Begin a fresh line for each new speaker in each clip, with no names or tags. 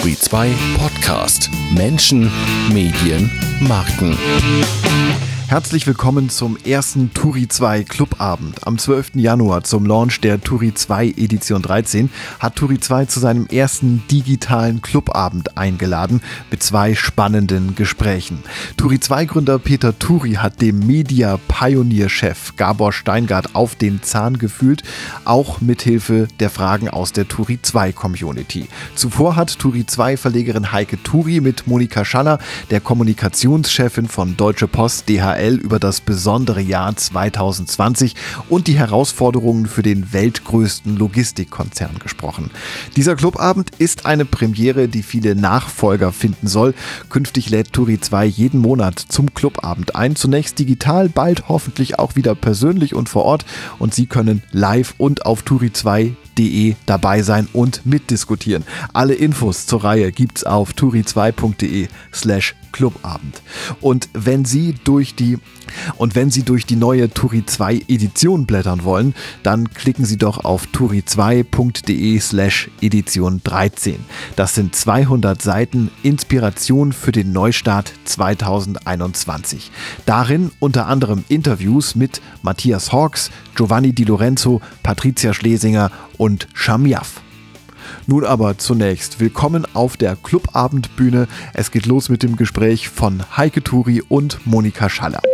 Turi 2 Podcast. Menschen, Medien, Marken.
Herzlich willkommen zum ersten Turi 2 Clubabend. Am 12. Januar zum Launch der Turi 2 Edition 13 hat Turi 2 zu seinem ersten digitalen Clubabend eingeladen mit zwei spannenden Gesprächen. Turi 2 Gründer Peter Turi hat dem Media-Pioneer-Chef Gabor Steingart auf den Zahn gefühlt, auch mithilfe der Fragen aus der Turi 2 Community. Zuvor hat Turi 2 Verlegerin Heike Turi mit Monika Schaller, der Kommunikationschefin von Deutsche Post DHL, über das besondere Jahr 2020 und die Herausforderungen für den weltgrößten Logistikkonzern gesprochen. Dieser Clubabend ist eine Premiere, die viele Nachfolger finden soll. Künftig lädt Turi 2 jeden Monat zum Clubabend ein. Zunächst digital, bald hoffentlich auch wieder persönlich und vor Ort. Und Sie können live und auf turi2.de dabei sein und mitdiskutieren. Alle Infos zur Reihe gibt's auf turi2.de/Clubabend. Und wenn Sie durch die neue Turi 2 Edition blättern wollen, dann klicken Sie doch auf turi2.de/Edition 13. Das sind 200 Seiten Inspiration für den Neustart 2021. Darin unter anderem Interviews mit Matthias Hawks, Giovanni Di Lorenzo, Patricia Schlesinger und Shamiaf. Nun aber zunächst willkommen auf der Clubabendbühne. Es geht los mit dem Gespräch von Heike Turi und Monika Schaller.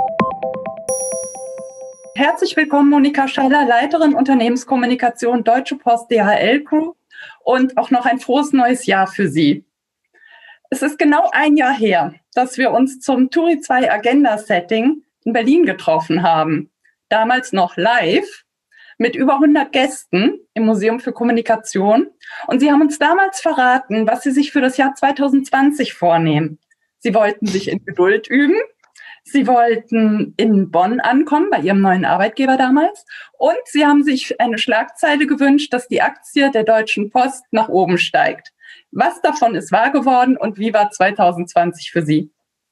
Herzlich willkommen, Monika Schaller, Leiterin Unternehmenskommunikation Deutsche Post DHL Group, und auch noch ein frohes neues Jahr für Sie. Es ist genau ein Jahr her, dass wir uns zum Turi 2 Agenda Setting in Berlin getroffen haben. Damals noch live mit über 100 Gästen im Museum für Kommunikation. Und Sie haben uns damals verraten, was Sie sich für das Jahr 2020 vornehmen. Sie wollten sich in Geduld üben. Sie wollten in Bonn ankommen, bei Ihrem neuen Arbeitgeber damals. Und Sie haben sich eine Schlagzeile gewünscht, dass die Aktie der Deutschen Post nach oben steigt. Was davon ist wahr geworden und wie war 2020 für Sie?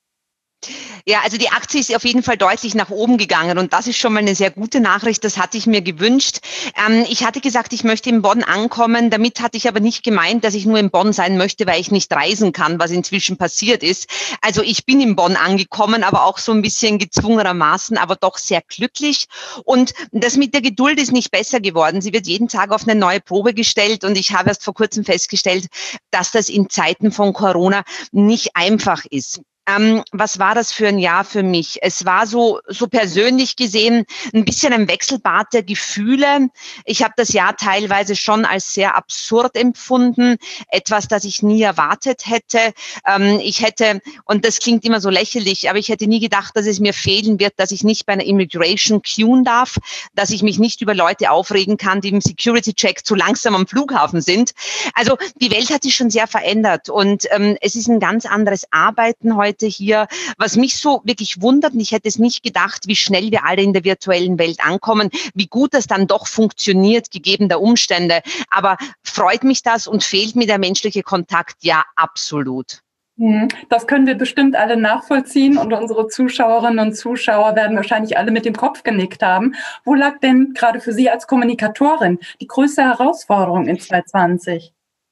Ja, also die Aktie ist auf jeden Fall deutlich nach oben gegangen und das ist schon mal eine sehr gute Nachricht, das hatte ich mir gewünscht. Ich hatte gesagt, ich möchte in Bonn ankommen, damit hatte ich aber nicht gemeint, dass ich nur in Bonn sein möchte, weil ich nicht reisen kann, was inzwischen passiert ist. Also ich bin in Bonn angekommen, aber auch so ein bisschen gezwungenermaßen, aber doch sehr glücklich. Und das mit der Geduld ist nicht besser geworden. Sie wird jeden Tag auf eine neue Probe gestellt und ich habe erst vor kurzem festgestellt, dass das in Zeiten von Corona nicht einfach ist. Was war das für ein Jahr für mich? Es war so persönlich gesehen ein bisschen ein Wechselbad der Gefühle. Ich habe das Jahr teilweise schon als sehr absurd empfunden, etwas, das ich nie erwartet hätte. Ich hätte, und das klingt immer so lächerlich, aber ich hätte nie gedacht, dass es mir fehlen wird, dass ich nicht bei einer Immigration queuen darf, dass ich mich nicht über Leute aufregen kann, die im Security-Check zu langsam am Flughafen sind. Also die Welt hat sich schon sehr verändert und es ist ein ganz anderes Arbeiten heute hier, was mich so wirklich wundert, und ich hätte es nicht gedacht, wie schnell wir alle in der virtuellen Welt ankommen, wie gut das dann doch funktioniert, gegeben der Umstände. Aber freut mich das und fehlt mir der menschliche Kontakt? Ja, absolut.
Das können wir bestimmt alle nachvollziehen und unsere Zuschauerinnen und Zuschauer werden wahrscheinlich alle mit dem Kopf genickt haben. Wo lag denn gerade für Sie als Kommunikatorin die größte Herausforderung in 2020?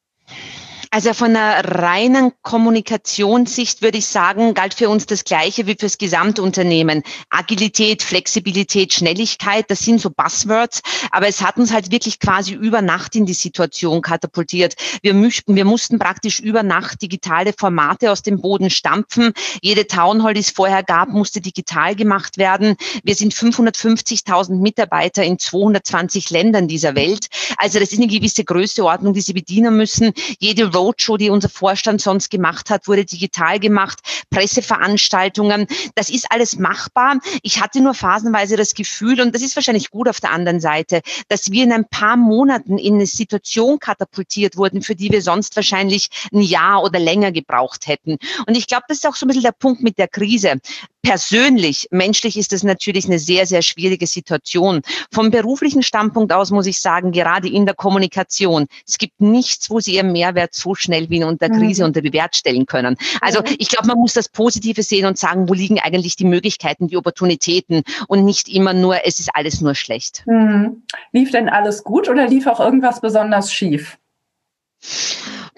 Also von einer reinen Kommunikationssicht würde ich sagen, galt für uns das Gleiche wie fürs Gesamtunternehmen. Agilität, Flexibilität, Schnelligkeit, das sind so Buzzwords, aber es hat uns halt wirklich quasi über Nacht in die Situation katapultiert. Wir mussten praktisch über Nacht digitale Formate aus dem Boden stampfen. Jede Townhall, die es vorher gab, musste digital gemacht werden. Wir sind 550.000 Mitarbeiter in 220 Ländern dieser Welt. Also das ist eine gewisse Größenordnung, die Sie bedienen müssen. Jede Roadshow, die unser Vorstand sonst gemacht hat, wurde digital gemacht, Presseveranstaltungen, das ist alles machbar. Ich hatte nur phasenweise das Gefühl, und das ist wahrscheinlich gut auf der anderen Seite, dass wir in ein paar Monaten in eine Situation katapultiert wurden, für die wir sonst wahrscheinlich ein Jahr oder länger gebraucht hätten. Und ich glaube, das ist auch so ein bisschen der Punkt mit der Krise. Persönlich, menschlich ist es natürlich eine sehr, sehr schwierige Situation. Vom beruflichen Standpunkt aus muss ich sagen, gerade in der Kommunikation, es gibt nichts, wo Sie Ihren Mehrwert so schnell wie in der Krise unter Bewert stellen können. Also ich glaube, man muss das Positive sehen und sagen, wo liegen eigentlich die Möglichkeiten, die Opportunitäten und nicht immer nur, es ist alles nur schlecht.
Lief denn alles gut oder lief auch irgendwas besonders schief?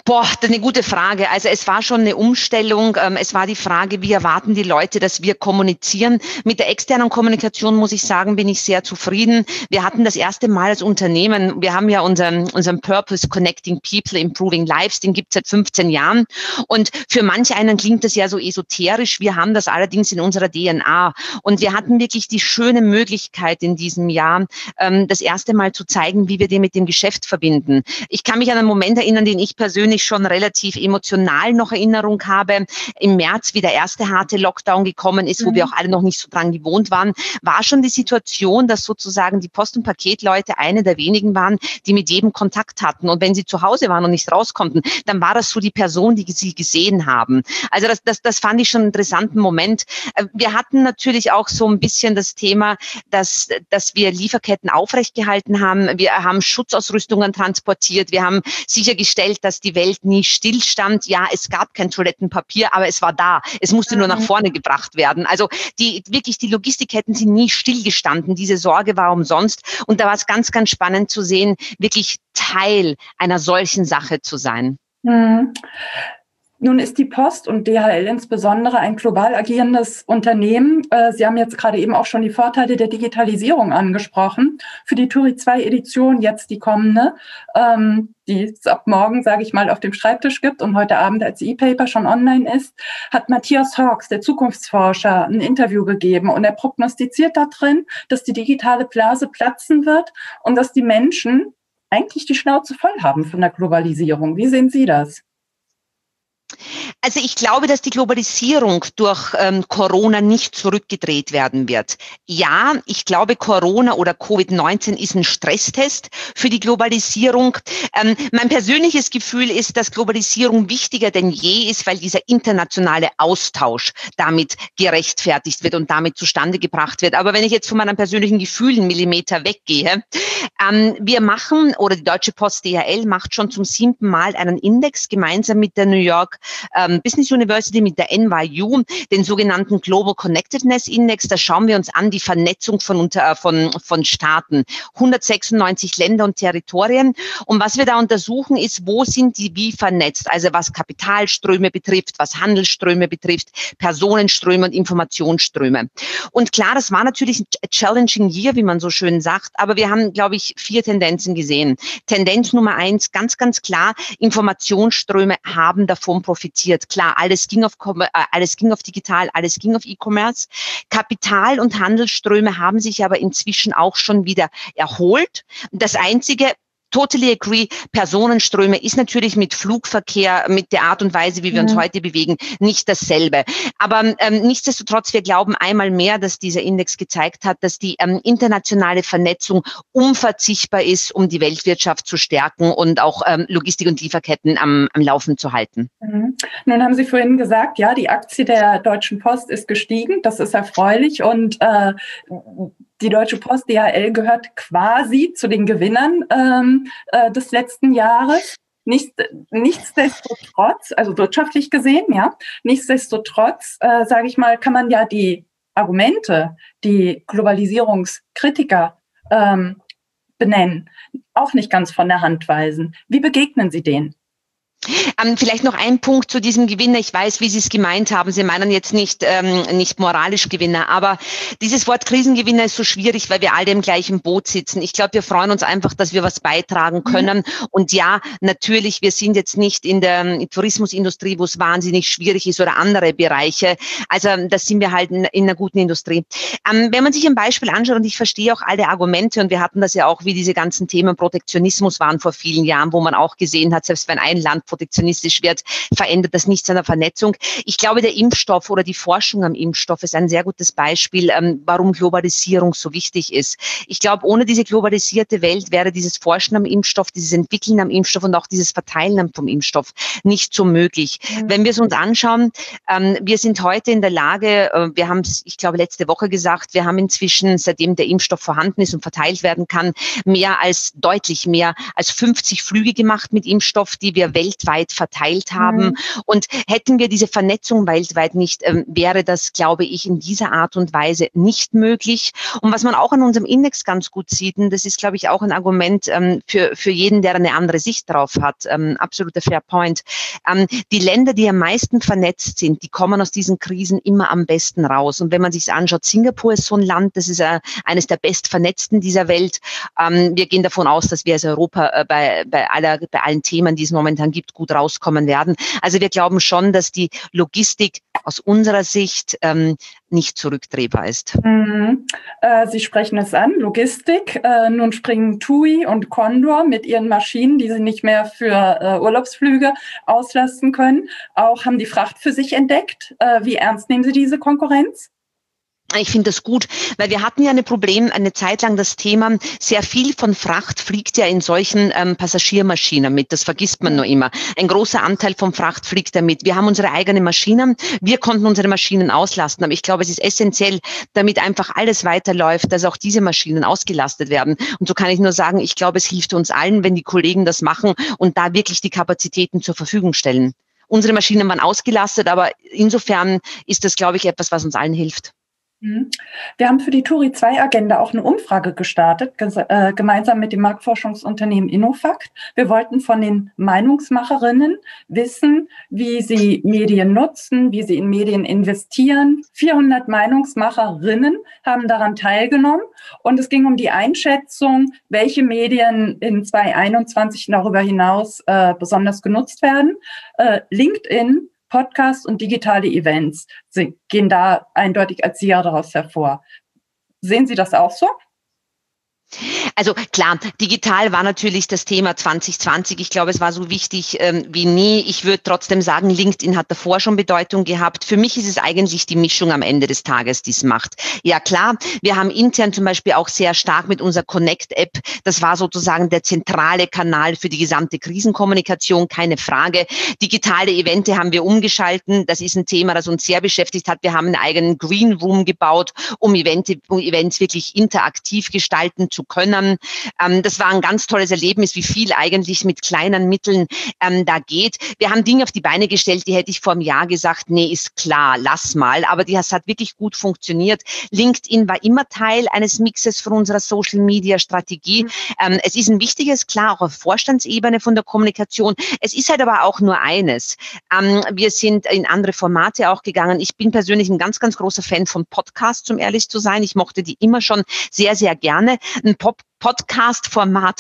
Boah, das ist eine gute Frage. Also es war schon eine Umstellung. Es war die Frage, wie erwarten die Leute, dass wir kommunizieren? Mit der externen Kommunikation, muss ich sagen, bin ich sehr zufrieden. Wir hatten das erste Mal als Unternehmen, wir haben ja unseren Purpose, Connecting People, Improving Lives, den gibt es seit 15 Jahren. Und für manche einen klingt das ja so esoterisch. Wir haben das allerdings in unserer DNA. Und wir hatten wirklich die schöne Möglichkeit in diesem Jahr, das erste Mal zu zeigen, wie wir den mit dem Geschäft verbinden. Ich kann mich an einen Moment erinnern, den ich persönlich schon relativ emotional noch Erinnerung habe. Im März, wie der erste harte Lockdown gekommen ist, wo wir auch alle noch nicht so dran gewohnt waren, war schon die Situation, dass sozusagen die Post- und Paketleute eine der wenigen waren, die mit jedem Kontakt hatten. Und wenn sie zu Hause waren und nicht raus konnten, dann war das so die Person, die sie gesehen haben. Also das fand ich schon einen interessanten Moment. Wir hatten natürlich auch so ein bisschen das Thema, dass wir Lieferketten aufrechtgehalten haben. Wir haben Schutzausrüstungen transportiert. Wir haben sichergestellt, dass die Welt nie stillstand. Ja, es gab kein Toilettenpapier, aber es war da. Es musste nur nach vorne gebracht werden. Also die Logistikketten sind nie stillgestanden. Diese Sorge war umsonst. Und da war es ganz, ganz spannend zu sehen, wirklich Teil einer solchen Sache zu sein.
Nun ist die Post und DHL insbesondere ein global agierendes Unternehmen. Sie haben jetzt gerade eben auch schon die Vorteile der Digitalisierung angesprochen. Für die Turi 2 Edition, jetzt die kommende, die es ab morgen, sage ich mal, auf dem Schreibtisch gibt und heute Abend als E-Paper schon online ist, hat Matthias Hawks, der Zukunftsforscher, ein Interview gegeben. Und er prognostiziert da drin, dass die digitale Blase platzen wird und dass die Menschen eigentlich die Schnauze voll haben von der Globalisierung. Wie sehen Sie das?
Also ich glaube, dass die Globalisierung durch Corona nicht zurückgedreht werden wird. Ja, ich glaube, Corona oder Covid-19 ist ein Stresstest für die Globalisierung. Mein persönliches Gefühl ist, dass Globalisierung wichtiger denn je ist, weil dieser internationale Austausch damit gerechtfertigt wird und damit zustande gebracht wird. Aber wenn ich jetzt von meinem persönlichen Gefühl einen Millimeter weggehe, wir machen, oder die Deutsche Post DHL macht schon zum 7. Mal einen Index gemeinsam mit der New York Business University, mit der NYU, den sogenannten Global Connectedness Index. Da schauen wir uns an die Vernetzung von Staaten, 196 Länder und Territorien. Und was wir da untersuchen, ist, wo sind die wie vernetzt? Also was Kapitalströme betrifft, was Handelsströme betrifft, Personenströme und Informationsströme. Und klar, das war natürlich ein challenging year, wie man so schön sagt, aber wir haben, glaube ich, 4 Tendenzen gesehen. Tendenz Nummer 1, ganz, ganz klar, Informationsströme haben davon profitiert. Klar, alles ging auf digital, alles ging auf E-Commerce. Kapital- und Handelsströme haben sich aber inzwischen auch schon wieder erholt. Das Einzige, totally agree, Personenströme ist natürlich mit Flugverkehr, mit der Art und Weise, wie wir uns heute bewegen, nicht dasselbe. Aber nichtsdestotrotz, wir glauben einmal mehr, dass dieser Index gezeigt hat, dass die internationale Vernetzung unverzichtbar ist, um die Weltwirtschaft zu stärken und auch Logistik- und Lieferketten am Laufen zu halten.
Nun haben Sie vorhin gesagt, ja, die Aktie der Deutschen Post ist gestiegen. Das ist erfreulich und die Deutsche Post DHL gehört quasi zu den Gewinnern des letzten Jahres. Nichtsdestotrotz, also wirtschaftlich gesehen, ja, nichtsdestotrotz, sage ich mal, kann man ja die Argumente, die Globalisierungskritiker benennen, auch nicht ganz von der Hand weisen. Wie begegnen Sie denen?
Vielleicht noch ein Punkt zu diesem Gewinner. Ich weiß, wie Sie es gemeint haben. Sie meinen jetzt nicht moralisch Gewinner, aber dieses Wort Krisengewinner ist so schwierig, weil wir alle im gleichen Boot sitzen. Ich glaube, wir freuen uns einfach, dass wir was beitragen können. Und ja, natürlich, wir sind jetzt nicht in der Tourismusindustrie, wo es wahnsinnig schwierig ist oder andere Bereiche. Also das sind wir halt in einer guten Industrie. Wenn man sich ein Beispiel anschaut, und ich verstehe auch alle Argumente, und wir hatten das ja auch, wie diese ganzen Themen Protektionismus waren vor vielen Jahren, wo man auch gesehen hat, selbst wenn ein Land protektionistisch wird, verändert das nichts an der Vernetzung. Ich glaube, der Impfstoff oder die Forschung am Impfstoff ist ein sehr gutes Beispiel, warum Globalisierung so wichtig ist. Ich glaube, ohne diese globalisierte Welt wäre dieses Forschen am Impfstoff, dieses Entwickeln am Impfstoff und auch dieses Verteilen vom Impfstoff nicht so möglich. Wenn wir es uns anschauen, wir sind heute in der Lage, wir haben es, ich glaube, letzte Woche gesagt, wir haben inzwischen, seitdem der Impfstoff vorhanden ist und verteilt werden kann, deutlich mehr als 50 Flüge gemacht mit Impfstoff, die wir weltweit weltweit verteilt haben. Und hätten wir diese Vernetzung weltweit nicht, wäre das, glaube ich, in dieser Art und Weise nicht möglich. Und was man auch an unserem Index ganz gut sieht, und das ist, glaube ich, auch ein Argument für jeden, der eine andere Sicht drauf hat, absoluter Fair Point. Die Länder, die am meisten vernetzt sind, die kommen aus diesen Krisen immer am besten raus. Und wenn man sich anschaut, Singapur ist so ein Land, das ist eines der bestvernetzten dieser Welt. Wir gehen davon aus, dass wir als Europa bei allen Themen, die es momentan gibt, gut rauskommen werden. Also wir glauben schon, dass die Logistik aus unserer Sicht nicht zurückdrehbar ist.
Sie sprechen es an, Logistik. Nun springen TUI und Condor mit ihren Maschinen, die sie nicht mehr für Urlaubsflüge auslasten können. Auch haben die Fracht für sich entdeckt. Wie ernst nehmen Sie diese Konkurrenz?
Ich finde das gut, weil wir hatten ja eine Zeit lang das Thema, sehr viel von Fracht fliegt ja in solchen Passagiermaschinen mit. Das vergisst man nur immer. Ein großer Anteil von Fracht fliegt damit. Wir haben unsere eigenen Maschinen. Wir konnten unsere Maschinen auslasten. Aber ich glaube, es ist essentiell, damit einfach alles weiterläuft, dass auch diese Maschinen ausgelastet werden. Und so kann ich nur sagen, ich glaube, es hilft uns allen, wenn die Kollegen das machen und da wirklich die Kapazitäten zur Verfügung stellen. Unsere Maschinen waren ausgelastet, aber insofern ist das, glaube ich, etwas, was uns allen hilft.
Wir haben für die TURI-2-Agenda auch eine Umfrage gestartet, gemeinsam mit dem Marktforschungsunternehmen Innofakt. Wir wollten von den Meinungsmacherinnen wissen, wie sie Medien nutzen, wie sie in Medien investieren. 400 Meinungsmacherinnen haben daran teilgenommen und es ging um die Einschätzung, welche Medien in 2021 darüber hinaus besonders genutzt werden. LinkedIn, Podcasts und digitale Events gehen da eindeutig als Sieger daraus hervor. Sehen Sie das auch so?
Also klar, digital war natürlich das Thema 2020. Ich glaube, es war so wichtig wie nie. Ich würde trotzdem sagen, LinkedIn hat davor schon Bedeutung gehabt. Für mich ist es eigentlich die Mischung am Ende des Tages, die es macht. Ja klar, wir haben intern zum Beispiel auch sehr stark mit unserer Connect-App, das war sozusagen der zentrale Kanal für die gesamte Krisenkommunikation, keine Frage. Digitale Evente haben wir umgeschalten. Das ist ein Thema, das uns sehr beschäftigt hat. Wir haben einen eigenen Green Room gebaut, um Events wirklich interaktiv gestalten zu können. Das war ein ganz tolles Erlebnis, wie viel eigentlich mit kleinen Mitteln da geht. Wir haben Dinge auf die Beine gestellt, die hätte ich vor einem Jahr gesagt, nee, ist klar, lass mal. Aber das hat wirklich gut funktioniert. LinkedIn war immer Teil eines Mixes von unserer Social-Media-Strategie. Es ist ein wichtiges, klar, auch auf Vorstandsebene von der Kommunikation. Es ist halt aber auch nur eines. Wir sind in andere Formate auch gegangen. Ich bin persönlich ein ganz, ganz großer Fan von Podcasts, um ehrlich zu sein. Ich mochte die immer schon sehr, sehr gerne. Ein Podcast-Format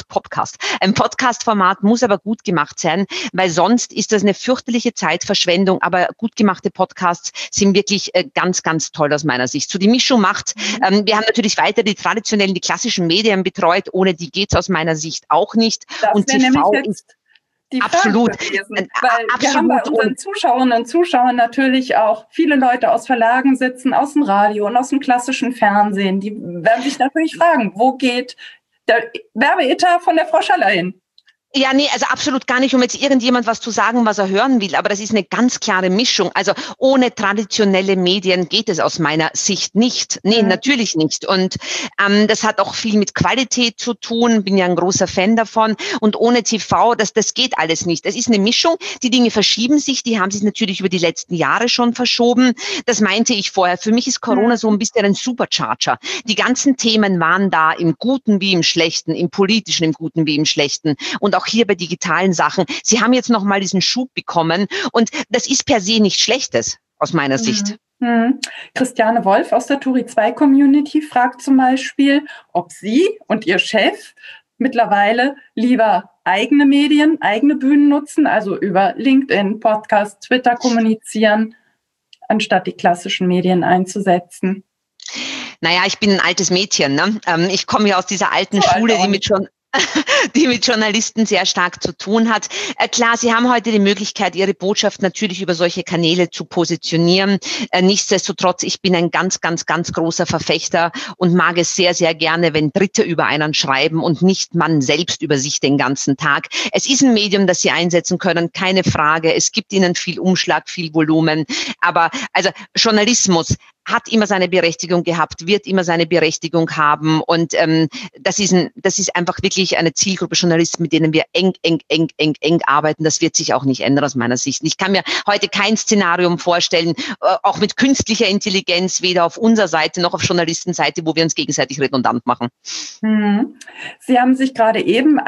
muss aber gut gemacht sein, weil sonst ist das eine fürchterliche Zeitverschwendung, aber gut gemachte Podcasts sind wirklich ganz, ganz toll aus meiner Sicht. So die Mischung macht, wir haben natürlich weiter die traditionellen, die klassischen Medien betreut, ohne die geht's aus meiner Sicht auch nicht.
Das
und TV ist
die
absolut
gewesen, weil wir haben bei unseren Zuschauerinnen und Zuschauern natürlich auch viele Leute aus Verlagen sitzen, aus dem Radio und aus dem klassischen Fernsehen. Die werden sich natürlich fragen, wo geht der Werbeetat von der Frau Schaller hin?
Ja, nee, also absolut gar nicht, um jetzt irgendjemand was zu sagen, was er hören will, aber das ist eine ganz klare Mischung. Also ohne traditionelle Medien geht es aus meiner Sicht nicht. Nee, natürlich nicht. Und das hat auch viel mit Qualität zu tun, bin ja ein großer Fan davon. Und ohne TV, das geht alles nicht. Es ist eine Mischung, die Dinge verschieben sich, die haben sich natürlich über die letzten Jahre schon verschoben. Das meinte ich vorher. Für mich ist Corona so ein bisschen ein Supercharger. Die ganzen Themen waren da, im Guten wie im Schlechten, im Politischen, im Guten wie im Schlechten. Und auch hier bei digitalen Sachen. Sie haben jetzt nochmal diesen Schub bekommen und das ist per se nichts Schlechtes aus meiner Sicht.
Christiane Wolf aus der TURI-2-Community fragt zum Beispiel, ob Sie und Ihr Chef mittlerweile lieber eigene Medien, eigene Bühnen nutzen, also über LinkedIn, Podcast, Twitter kommunizieren, anstatt die klassischen Medien einzusetzen.
Naja, ich bin ein altes Mädchen. Ne? Ich komme ja aus dieser alten Schule, die mit Journalisten sehr stark zu tun hat. Klar, Sie haben heute die Möglichkeit, Ihre Botschaft natürlich über solche Kanäle zu positionieren. Nichtsdestotrotz, ich bin ein ganz, ganz, ganz großer Verfechter und mag es sehr, sehr gerne, wenn Dritte über einen schreiben und nicht man selbst über sich den ganzen Tag. Es ist ein Medium, das Sie einsetzen können, keine Frage. Es gibt Ihnen viel Umschlag, viel Volumen. Aber also Journalismus, hat immer seine Berechtigung gehabt, wird immer seine Berechtigung haben. Und das ist einfach wirklich eine Zielgruppe Journalisten, mit denen wir eng arbeiten. Das wird sich auch nicht ändern aus meiner Sicht. Ich kann mir heute kein Szenarium vorstellen, auch mit künstlicher Intelligenz, weder auf unserer Seite noch auf Journalistenseite, wo wir uns gegenseitig redundant machen.
Sie haben sich gerade eben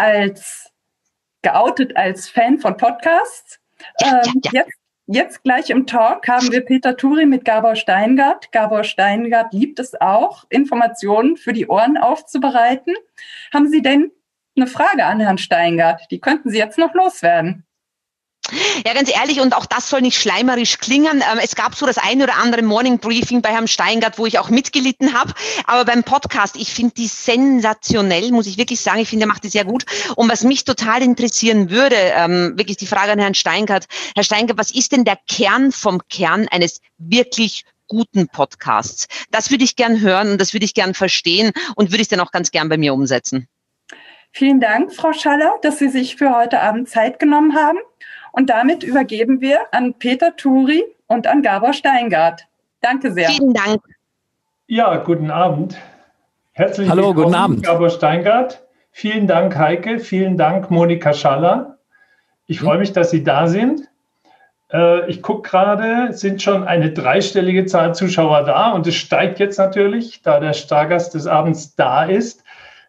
geoutet als Fan von Podcasts.
Ja.
Jetzt gleich im Talk haben wir Peter Turi mit Gabor Steingart. Gabor Steingart liebt es auch, Informationen für die Ohren aufzubereiten. Haben Sie denn eine Frage an Herrn Steingart? Die könnten Sie jetzt noch loswerden.
Ja, ganz ehrlich, und auch das soll nicht schleimerisch klingen. Es gab so das eine oder andere Morning Briefing bei Herrn Steingart, wo ich auch mitgelitten habe. Aber beim Podcast, ich finde die sensationell, muss ich wirklich sagen. Ich finde, er macht die sehr gut. Und was mich total interessieren würde, wirklich die Frage an Herrn Steingart. Herr Steingart, was ist denn der Kern vom Kern eines wirklich guten Podcasts? Das würde ich gern hören und das würde ich gern verstehen und würde ich dann auch ganz gern bei mir umsetzen.
Vielen Dank, Frau Schaller, dass Sie sich für heute Abend Zeit genommen haben. Und damit übergeben wir an Peter Turi und an Gabor Steingart. Danke sehr.
Vielen Dank.
Ja, guten Abend. Herzlich
willkommen,
guten
Abend.
Gabor Steingart. Vielen Dank, Heike. Vielen Dank, Monika Schaller. Ich freue mich, dass Sie da sind. Ich gucke gerade, es sind schon eine dreistellige Zahl Zuschauer da und es steigt jetzt natürlich, da der Stargast des Abends da ist.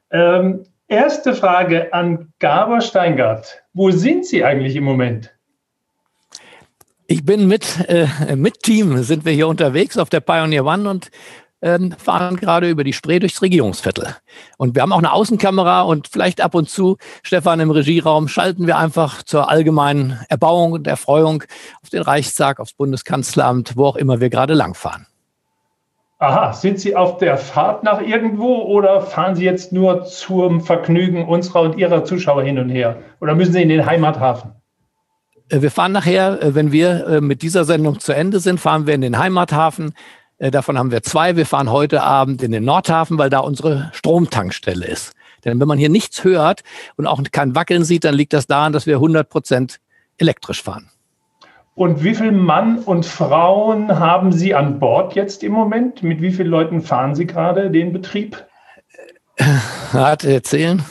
Erste Frage an Gabor Steingart. Wo sind Sie eigentlich im Moment?
Ich bin mit Team, sind wir hier unterwegs auf der Pioneer One und fahren gerade über die Spree durchs Regierungsviertel. Und wir haben auch eine Außenkamera und vielleicht ab und zu, Stefan, im Regieraum, schalten wir einfach zur allgemeinen Erbauung und Erfreuung auf den Reichstag, aufs Bundeskanzleramt, wo auch immer wir gerade langfahren.
Aha, sind Sie auf der Fahrt nach irgendwo oder fahren Sie jetzt nur zum Vergnügen unserer und Ihrer Zuschauer hin und her? Oder müssen Sie in den Heimathafen?
Wir fahren nachher, wenn wir mit dieser Sendung zu Ende sind, fahren wir in den Heimathafen. Davon haben wir 2. Wir fahren heute Abend in den Nordhafen, weil da unsere Stromtankstelle ist. Denn wenn man hier nichts hört und auch kein Wackeln sieht, dann liegt das daran, dass wir 100% elektrisch fahren.
Und wie viele Mann und Frauen haben Sie an Bord jetzt im Moment? Mit wie vielen Leuten fahren Sie gerade den Betrieb?
Warte, erzählen.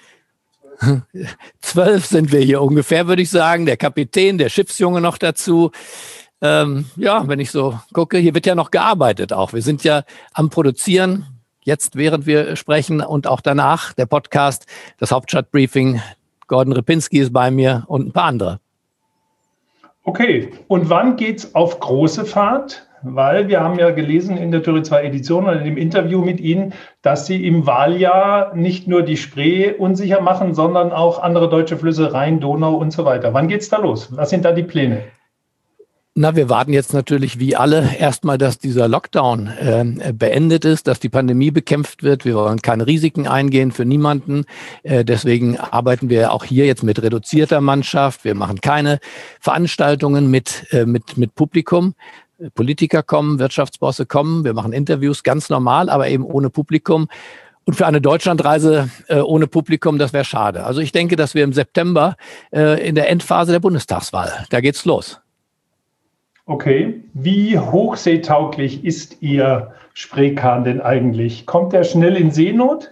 12 sind wir hier ungefähr, würde ich sagen. Der Kapitän, der Schiffsjunge noch dazu. Ja, wenn ich so gucke, hier wird ja noch gearbeitet auch. Wir sind ja am Produzieren, jetzt während wir sprechen und auch danach der Podcast, das Hauptstadtbriefing. Gordon Ripinski ist bei mir und ein paar andere.
Okay, und wann geht's auf große Fahrt? Weil wir haben ja gelesen in der Turi 2 Edition oder in dem Interview mit Ihnen, dass Sie im Wahljahr nicht nur die Spree unsicher machen, sondern auch andere deutsche Flüsse, Rhein, Donau und so weiter. Wann geht's da los? Was sind da die Pläne?
Na, wir warten jetzt natürlich wie alle erstmal, dass dieser Lockdown beendet ist, dass die Pandemie bekämpft wird. Wir wollen keine Risiken eingehen für niemanden. Deswegen arbeiten wir auch hier jetzt mit reduzierter Mannschaft. Wir machen keine Veranstaltungen mit Publikum. Politiker kommen, Wirtschaftsbosse kommen. Wir machen Interviews ganz normal, aber eben ohne Publikum. Und für eine Deutschlandreise ohne Publikum, das wäre schade. Also ich denke, dass wir im September in der Endphase der Bundestagswahl, da geht's los.
Okay, wie hochseetauglich ist Ihr Spreekahn denn eigentlich? Kommt der schnell in Seenot?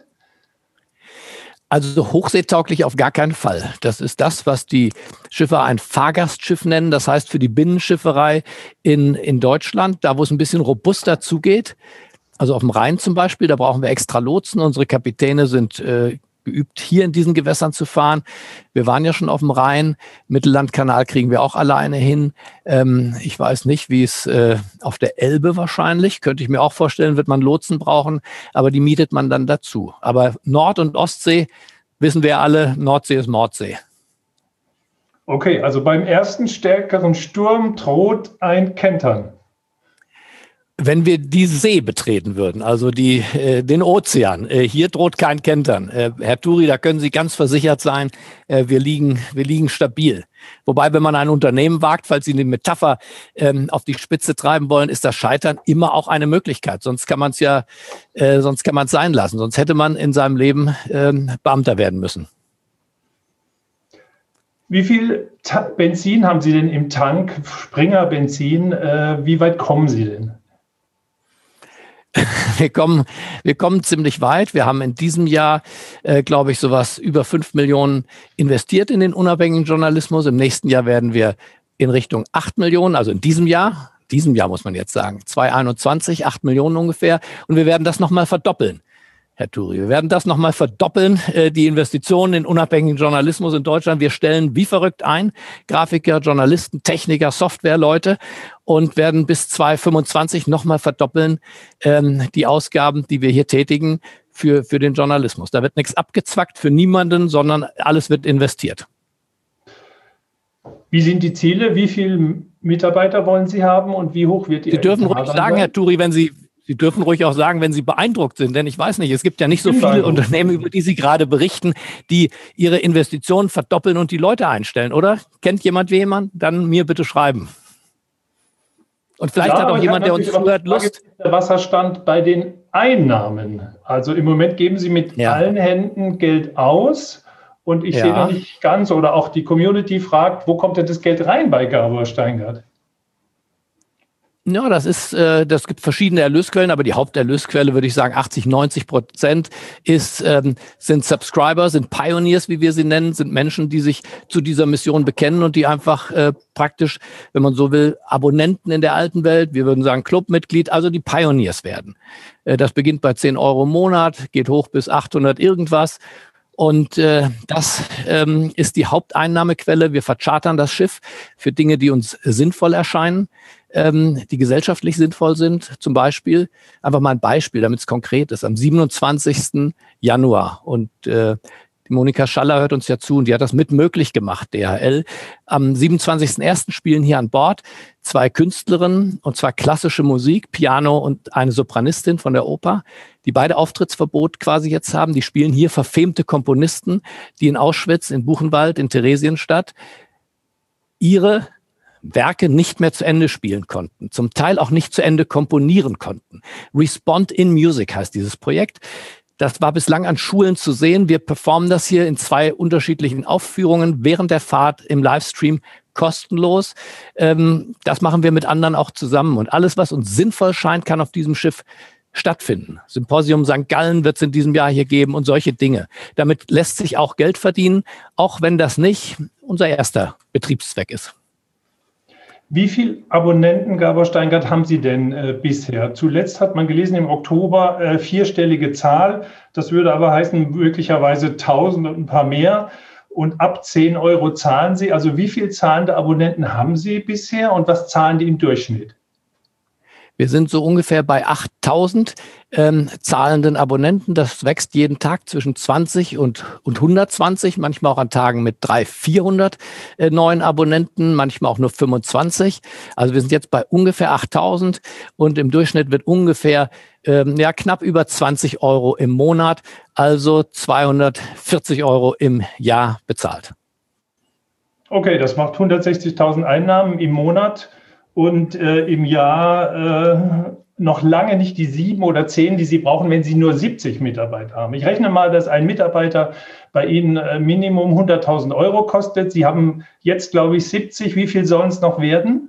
Also hochseetauglich auf gar keinen Fall. Das ist das, was die Schiffer ein Fahrgastschiff nennen. Das heißt für die Binnenschifferei in Deutschland, da wo es ein bisschen robuster zugeht. Also auf dem Rhein zum Beispiel, da brauchen wir extra Lotsen. Unsere Kapitäne sind geübt, hier in diesen Gewässern zu fahren. Wir waren ja schon auf dem Rhein. Mittellandkanal kriegen wir auch alleine hin. Ich weiß nicht, wie es auf der Elbe wahrscheinlich, könnte ich mir auch vorstellen, wird man Lotsen brauchen, aber die mietet man dann dazu. Aber Nord- und Ostsee, wissen wir alle, Nordsee ist Mordsee.
Okay, also beim ersten stärkeren Sturm droht ein Kentern.
Wenn wir die See betreten würden, also den Ozean, hier droht kein Kentern. Herr Turi, da können Sie ganz versichert sein, wir liegen stabil. Wobei, wenn man ein Unternehmen wagt, falls Sie die Metapher auf die Spitze treiben wollen, ist das Scheitern immer auch eine Möglichkeit. Sonst kann man es sein lassen. Sonst hätte man in seinem Leben Beamter werden müssen.
Wie viel Benzin haben Sie denn im Tank, Springer Benzin? Wie weit kommen Sie denn?
Wir kommen ziemlich weit. Wir haben in diesem Jahr, glaube ich, sowas über 5 Millionen investiert in den unabhängigen Journalismus. Im nächsten Jahr werden wir in Richtung 8 Millionen, also in diesem Jahr muss man jetzt sagen, 2021, 8 Millionen ungefähr. Und wir werden das nochmal verdoppeln, Herr Turi. Wir werden das nochmal verdoppeln, die Investitionen in unabhängigen Journalismus in Deutschland. Wir stellen wie verrückt ein, Grafiker, Journalisten, Techniker, Softwareleute und werden bis 2025 nochmal verdoppeln die Ausgaben, die wir hier tätigen für den Journalismus. Da wird nichts abgezwackt für niemanden, sondern alles wird investiert.
Wie sind die Ziele? Wie viele Mitarbeiter wollen Sie haben und wie hoch wird Ihr?
Sie dürfen ruhig sagen, Herr Turi, Sie dürfen ruhig auch sagen, wenn Sie beeindruckt sind, denn ich weiß nicht, es gibt ja nicht so viele Unternehmen, über die Sie gerade berichten, die ihre Investitionen verdoppeln und die Leute einstellen, oder? Kennt jemand? Dann mir bitte schreiben. Und vielleicht hat auch jemand, der uns zuhört, Lust.
Der Wasserstand bei den Einnahmen. Also im Moment geben Sie mit allen Händen Geld aus und ich sehe noch nicht ganz, oder auch die Community fragt, wo kommt denn das Geld rein bei Gabor Steingart?
Ja, das gibt verschiedene Erlösquellen, aber die Haupterlösquelle, würde ich sagen, 80-90% sind Subscriber, sind Pioneers, wie wir sie nennen, sind Menschen, die sich zu dieser Mission bekennen und die einfach praktisch, wenn man so will, Abonnenten in der alten Welt, wir würden sagen Clubmitglied, also die Pioneers werden. Das beginnt bei 10 Euro im Monat, geht hoch bis 800 irgendwas. Und das ist die Haupteinnahmequelle. Wir verchartern das Schiff für Dinge, die uns sinnvoll erscheinen, die gesellschaftlich sinnvoll sind. Zum Beispiel, einfach mal ein Beispiel, damit es konkret ist, am 27. Januar. Und die Monika Schaller hört uns ja zu und die hat das mit möglich gemacht, DHL. Am 27.01. spielen hier an Bord 2 Künstlerinnen, und zwar klassische Musik, Piano und eine Sopranistin von der Oper, die beide Auftrittsverbot quasi jetzt haben. Die spielen hier verfemte Komponisten, die in Auschwitz, in Buchenwald, in Theresienstadt ihre Werke nicht mehr zu Ende spielen konnten, zum Teil auch nicht zu Ende komponieren konnten. Respond in Music heißt dieses Projekt. Das war bislang an Schulen zu sehen. Wir performen das hier in 2 unterschiedlichen Aufführungen während der Fahrt im Livestream kostenlos. Das machen wir mit anderen auch zusammen. Und alles, was uns sinnvoll scheint, kann auf diesem Schiff stattfinden. Symposium St. Gallen wird es in diesem Jahr hier geben und solche Dinge. Damit lässt sich auch Geld verdienen, auch wenn das nicht unser erster Betriebszweck ist.
Wie viele Abonnenten, Gabor Steingart, haben Sie denn bisher? Zuletzt hat man gelesen im Oktober 4-stellige Zahl. Das würde aber heißen, möglicherweise 1000 und ein paar mehr. Und ab 10 Euro zahlen Sie. Also wie viel zahlende Abonnenten haben Sie bisher und was zahlen die im Durchschnitt?
Wir sind so ungefähr bei 8000 zahlenden Abonnenten. Das wächst jeden Tag zwischen 20 und 120, manchmal auch an Tagen mit 300-400 neuen Abonnenten, manchmal auch nur 25. Also wir sind jetzt bei ungefähr 8000 und im Durchschnitt wird ungefähr knapp über 20 Euro im Monat, also 240 Euro im Jahr bezahlt.
Okay, das macht 160.000 Einnahmen im Monat. Und im Jahr noch lange nicht die 7 oder 10, die Sie brauchen, wenn Sie nur 70 Mitarbeiter haben. Ich rechne mal, dass ein Mitarbeiter bei Ihnen Minimum 100.000 Euro kostet. Sie haben jetzt, glaube ich, 70. Wie viel sollen es noch werden?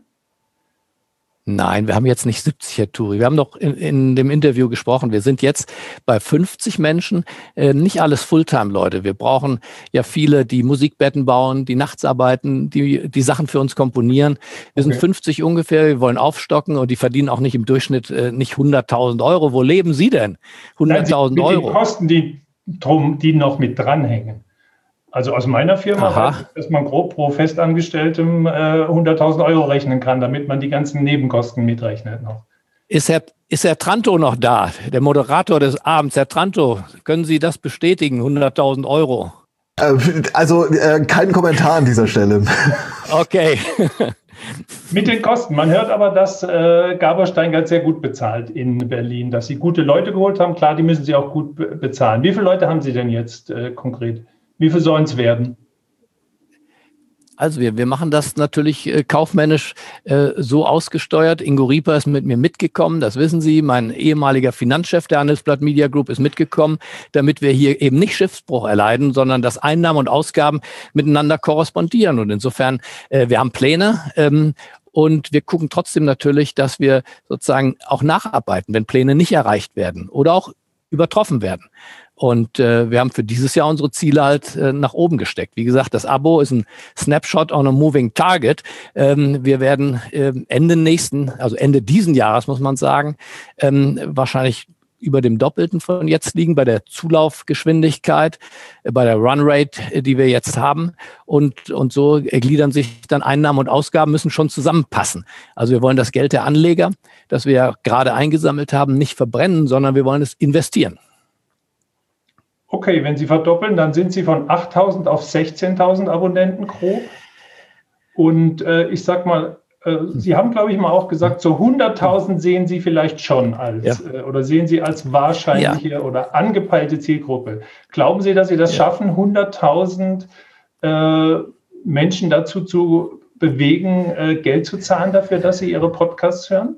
Nein, wir haben jetzt nicht 70, Herr Turi. Wir haben doch in dem Interview gesprochen. Wir sind jetzt bei 50 Menschen, nicht alles Fulltime-Leute. Wir brauchen ja viele, die Musikbetten bauen, die nachts arbeiten, die Sachen für uns komponieren. Wir sind 50 ungefähr, wir wollen aufstocken und die verdienen auch nicht im Durchschnitt nicht 100.000 Euro. Wo leben Sie denn? 100.000 Euro.
Die Kosten, die noch mit dranhängen. Also aus meiner Firma weiß ich, dass man grob pro Festangestelltem 100.000 Euro rechnen kann, damit man die ganzen Nebenkosten mitrechnet noch.
Ist Herr Tranto noch da, der Moderator des Abends? Herr Tranto, können Sie das bestätigen, 100.000 Euro?
Also kein Kommentar an dieser Stelle.
Okay.
Mit den Kosten. Man hört aber, dass Gabor Steingart sehr gut bezahlt in Berlin, dass Sie gute Leute geholt haben. Klar, die müssen Sie auch gut bezahlen. Wie viele Leute haben Sie denn jetzt konkret? Wie viel sollen es werden?
Also wir machen das natürlich kaufmännisch so ausgesteuert. Ingo Rieper ist mit mir mitgekommen, das wissen Sie. Mein ehemaliger Finanzchef der Handelsblatt Media Group ist mitgekommen, damit wir hier eben nicht Schiffsbruch erleiden, sondern dass Einnahmen und Ausgaben miteinander korrespondieren. Und insofern, wir haben Pläne Und wir gucken trotzdem natürlich, dass wir sozusagen auch nacharbeiten, wenn Pläne nicht erreicht werden oder auch übertroffen werden. Und wir haben für dieses Jahr unsere Ziele halt nach oben gesteckt. Wie gesagt, das Abo ist ein Snapshot on a moving target. Wir werden Ende diesen Jahres, muss man sagen, wahrscheinlich über dem Doppelten von jetzt liegen bei der Zulaufgeschwindigkeit, bei der Runrate, die wir jetzt haben. Und so gliedern sich dann Einnahmen und Ausgaben müssen schon zusammenpassen. Also wir wollen das Geld der Anleger, das wir ja gerade eingesammelt haben, nicht verbrennen, sondern wir wollen es investieren.
Okay, wenn Sie verdoppeln, dann sind Sie von 8.000 auf 16.000 Abonnenten grob. Und ich sag mal, Sie haben, glaube ich, mal auch gesagt, so 100.000 sehen Sie vielleicht schon als, oder sehen Sie als wahrscheinliche oder angepeilte Zielgruppe. Glauben Sie, dass Sie das schaffen, 100.000 Menschen dazu zu bewegen, Geld zu zahlen dafür, dass sie Ihre Podcasts hören?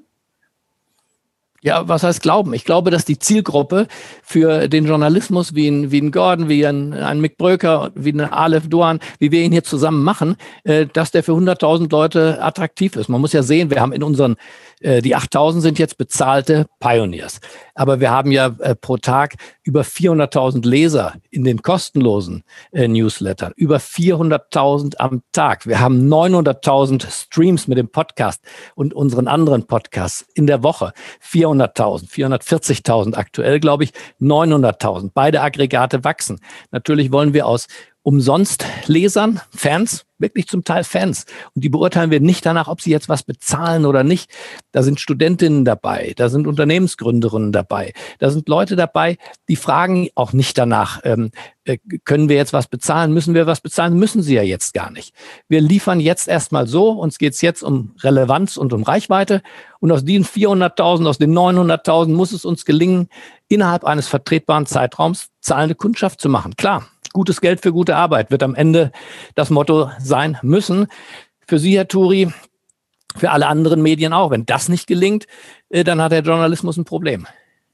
Ja, was heißt glauben? Ich glaube, dass die Zielgruppe für den Journalismus wie ein Gordon, wie ein Mick Bröker, wie ein Aleph Doğan, wie wir ihn hier zusammen machen, dass der für 100.000 Leute attraktiv ist. Man muss ja sehen, wir haben in unseren, die 8.000 sind jetzt bezahlte Pioneers. Aber wir haben ja pro Tag über 400.000 Leser in den kostenlosen Newslettern, über 400.000 am Tag. Wir haben 900.000 Streams mit dem Podcast und unseren anderen Podcasts in der Woche. 400.000, 440.000 aktuell, glaube ich, 900.000. Beide Aggregate wachsen. Natürlich wollen wir aus umsonst Lesern, Fans, wirklich zum Teil Fans. Und die beurteilen wir nicht danach, ob sie jetzt was bezahlen oder nicht. Da sind Studentinnen dabei, da sind Unternehmensgründerinnen dabei, da sind Leute dabei, die fragen auch nicht danach, können wir jetzt was bezahlen, müssen wir was bezahlen, müssen sie ja jetzt gar nicht. Wir liefern jetzt erstmal so, uns geht es jetzt um Relevanz und um Reichweite. Und aus diesen 400.000, aus den 900.000 muss es uns gelingen, innerhalb eines vertretbaren Zeitraums zahlende Kundschaft zu machen. Klar. Gutes Geld für gute Arbeit wird am Ende das Motto sein müssen. Für Sie, Herr Turi, für alle anderen Medien auch. Wenn das nicht gelingt, dann hat der Journalismus ein Problem.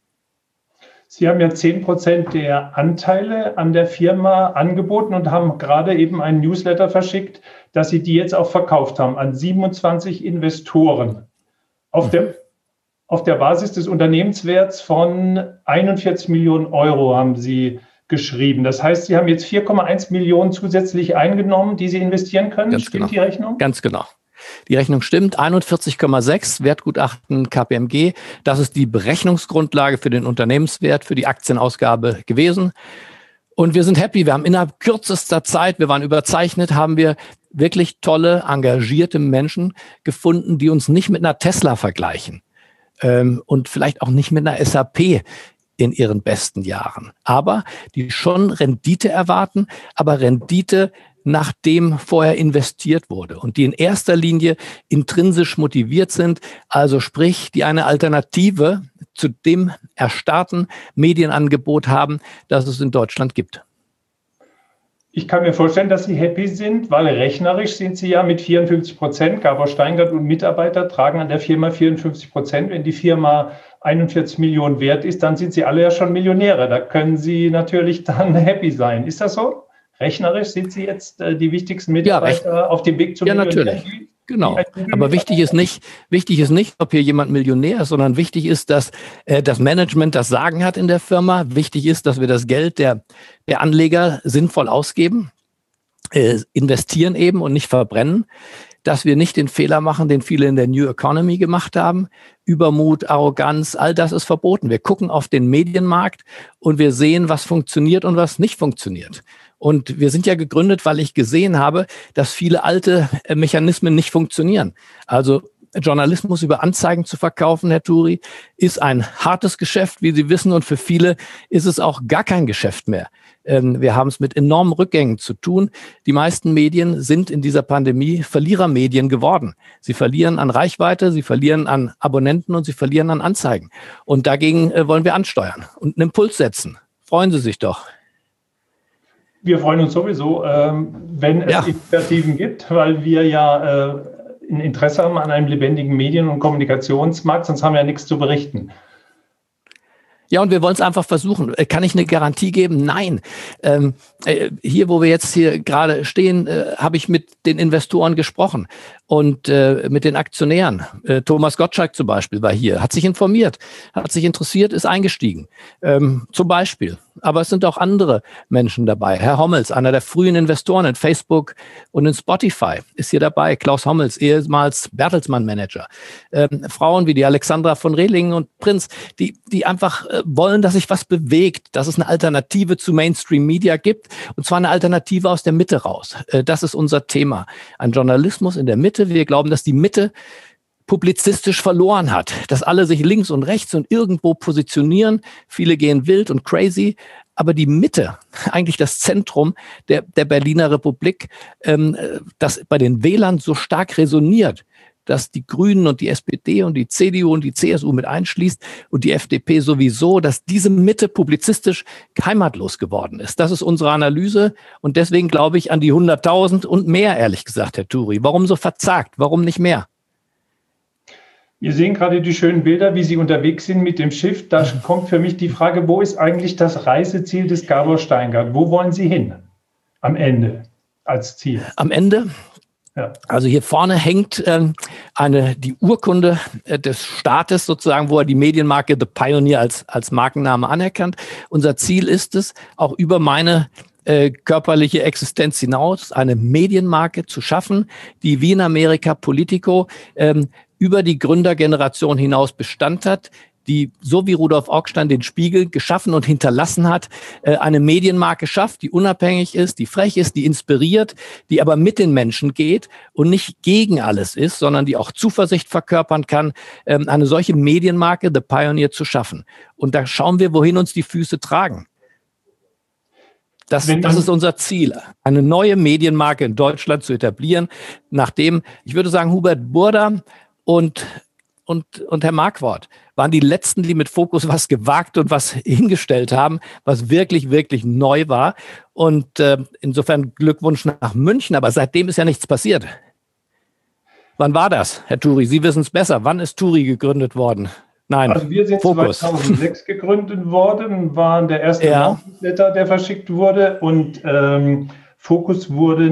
Sie haben ja 10% der Anteile an der Firma angeboten und haben gerade eben einen Newsletter verschickt, dass Sie die jetzt auch verkauft haben an 27 Investoren. Auf der Basis des Unternehmenswerts von 41 Millionen Euro haben Sie geschrieben. Das heißt, Sie haben jetzt 4,1 Millionen zusätzlich eingenommen, die Sie investieren können.
Ganz
stimmt
genau.
Die Rechnung?
Ganz genau. Die Rechnung stimmt. 41,6 Wertgutachten KPMG. Das ist die Berechnungsgrundlage für den Unternehmenswert, für die Aktienausgabe gewesen. Und wir sind happy. Wir haben innerhalb kürzester Zeit, wir waren überzeichnet, haben wir wirklich tolle, engagierte Menschen gefunden, die uns nicht mit einer Tesla vergleichen. Und vielleicht auch nicht mit einer SAP in ihren besten Jahren. Aber die schon Rendite erwarten, aber Rendite, nachdem vorher investiert wurde. Und die in erster Linie intrinsisch motiviert sind, also sprich, die eine Alternative zu dem erstarrten Medienangebot haben, das es in Deutschland gibt.
Ich kann mir vorstellen, dass Sie happy sind, weil rechnerisch sind Sie ja mit 54%. Gabor Steingart und Mitarbeiter tragen an der Firma 54%. Wenn die Firma 41 Millionen wert ist, dann sind Sie alle ja schon Millionäre. Da können Sie natürlich dann happy sein. Ist das so? Rechnerisch sind Sie jetzt die wichtigsten Mitarbeiter auf dem Weg zum Millionär?
Ja, natürlich. Genau. Aber wichtig ist nicht, ob hier jemand Millionär ist, sondern wichtig ist, dass das Management das Sagen hat in der Firma. Wichtig ist, dass wir das Geld der Anleger sinnvoll ausgeben, investieren eben und nicht verbrennen. Dass wir nicht den Fehler machen, den viele in der New Economy gemacht haben. Übermut, Arroganz, all das ist verboten. Wir gucken auf den Medienmarkt und wir sehen, was funktioniert und was nicht funktioniert. Und wir sind ja gegründet, weil ich gesehen habe, dass viele alte Mechanismen nicht funktionieren. Also Journalismus über Anzeigen zu verkaufen, Herr Turi, ist ein hartes Geschäft, wie Sie wissen. Und für viele ist es auch gar kein Geschäft mehr. Wir haben es mit enormen Rückgängen zu tun. Die meisten Medien sind in dieser Pandemie Verlierermedien geworden. Sie verlieren an Reichweite, sie verlieren an Abonnenten und sie verlieren an Anzeigen. Und dagegen wollen wir ansteuern und einen Impuls setzen. Freuen Sie sich doch.
Wir freuen uns sowieso, wenn es Initiativen gibt, weil wir ja ein Interesse haben an einem lebendigen Medien- und Kommunikationsmarkt, sonst haben wir ja nichts zu berichten.
Ja, und wir wollen es einfach versuchen. Kann ich eine Garantie geben? Nein. Hier, wo wir jetzt hier gerade stehen, habe ich mit den Investoren gesprochen. und mit den Aktionären. Thomas Gottschalk zum Beispiel war hier, hat sich informiert, hat sich interessiert, ist eingestiegen. Zum Beispiel. Aber es sind auch andere Menschen dabei. Herr Hommels, einer der frühen Investoren in Facebook und in Spotify, ist hier dabei. Klaus Hommels, ehemals Bertelsmann-Manager. Frauen wie die Alexandra von Rehlingen und Prinz, die einfach wollen, dass sich was bewegt, dass es eine Alternative zu Mainstream-Media gibt. Und zwar eine Alternative aus der Mitte raus. Das ist unser Thema. Ein Journalismus in der Mitte. Wir glauben, dass die Mitte publizistisch verloren hat, dass alle sich links und rechts und irgendwo positionieren. Viele gehen wild und crazy. Aber die Mitte, eigentlich das Zentrum der Berliner Republik, das bei den Wählern so stark resoniert, dass die Grünen und die SPD und die CDU und die CSU mit einschließt und die FDP sowieso, dass diese Mitte publizistisch heimatlos geworden ist. Das ist unsere Analyse und deswegen glaube ich an die 100.000 und mehr, ehrlich gesagt, Herr Turi. Warum so verzagt? Warum nicht mehr?
Wir sehen gerade die schönen Bilder, wie Sie unterwegs sind mit dem Schiff. Da kommt für mich die Frage, wo ist eigentlich das Reiseziel des Gabor Steingart? Wo wollen Sie hin am Ende als Ziel?
Am Ende? Ja. Also hier vorne hängt die Urkunde des Staates sozusagen, wo er die Medienmarke The Pioneer als Markenname anerkannt. Unser Ziel ist es, auch über meine körperliche Existenz hinaus eine Medienmarke zu schaffen, die wie in Amerika Politico über die Gründergeneration hinaus Bestand hat, die, so wie Rudolf Augstein den Spiegel geschaffen und hinterlassen hat, eine Medienmarke schafft, die unabhängig ist, die frech ist, die inspiriert, die aber mit den Menschen geht und nicht gegen alles ist, sondern die auch Zuversicht verkörpern kann, eine solche Medienmarke, The Pioneer, zu schaffen. Und da schauen wir, wohin uns die Füße tragen. Das ist unser Ziel, eine neue Medienmarke in Deutschland zu etablieren, nachdem, ich würde sagen, Hubert Burda und Herr Marquardt waren die Letzten, die mit Focus was gewagt und was hingestellt haben, was wirklich, wirklich neu war. Und insofern Glückwunsch nach München, aber seitdem ist ja nichts passiert. Wann war das, Herr Turi? Sie wissen es besser. Wann ist Turi gegründet worden? Nein,
also wir sind
Focus.
2006 gegründet worden, waren der erste Newsletter, der verschickt wurde und Focus wurde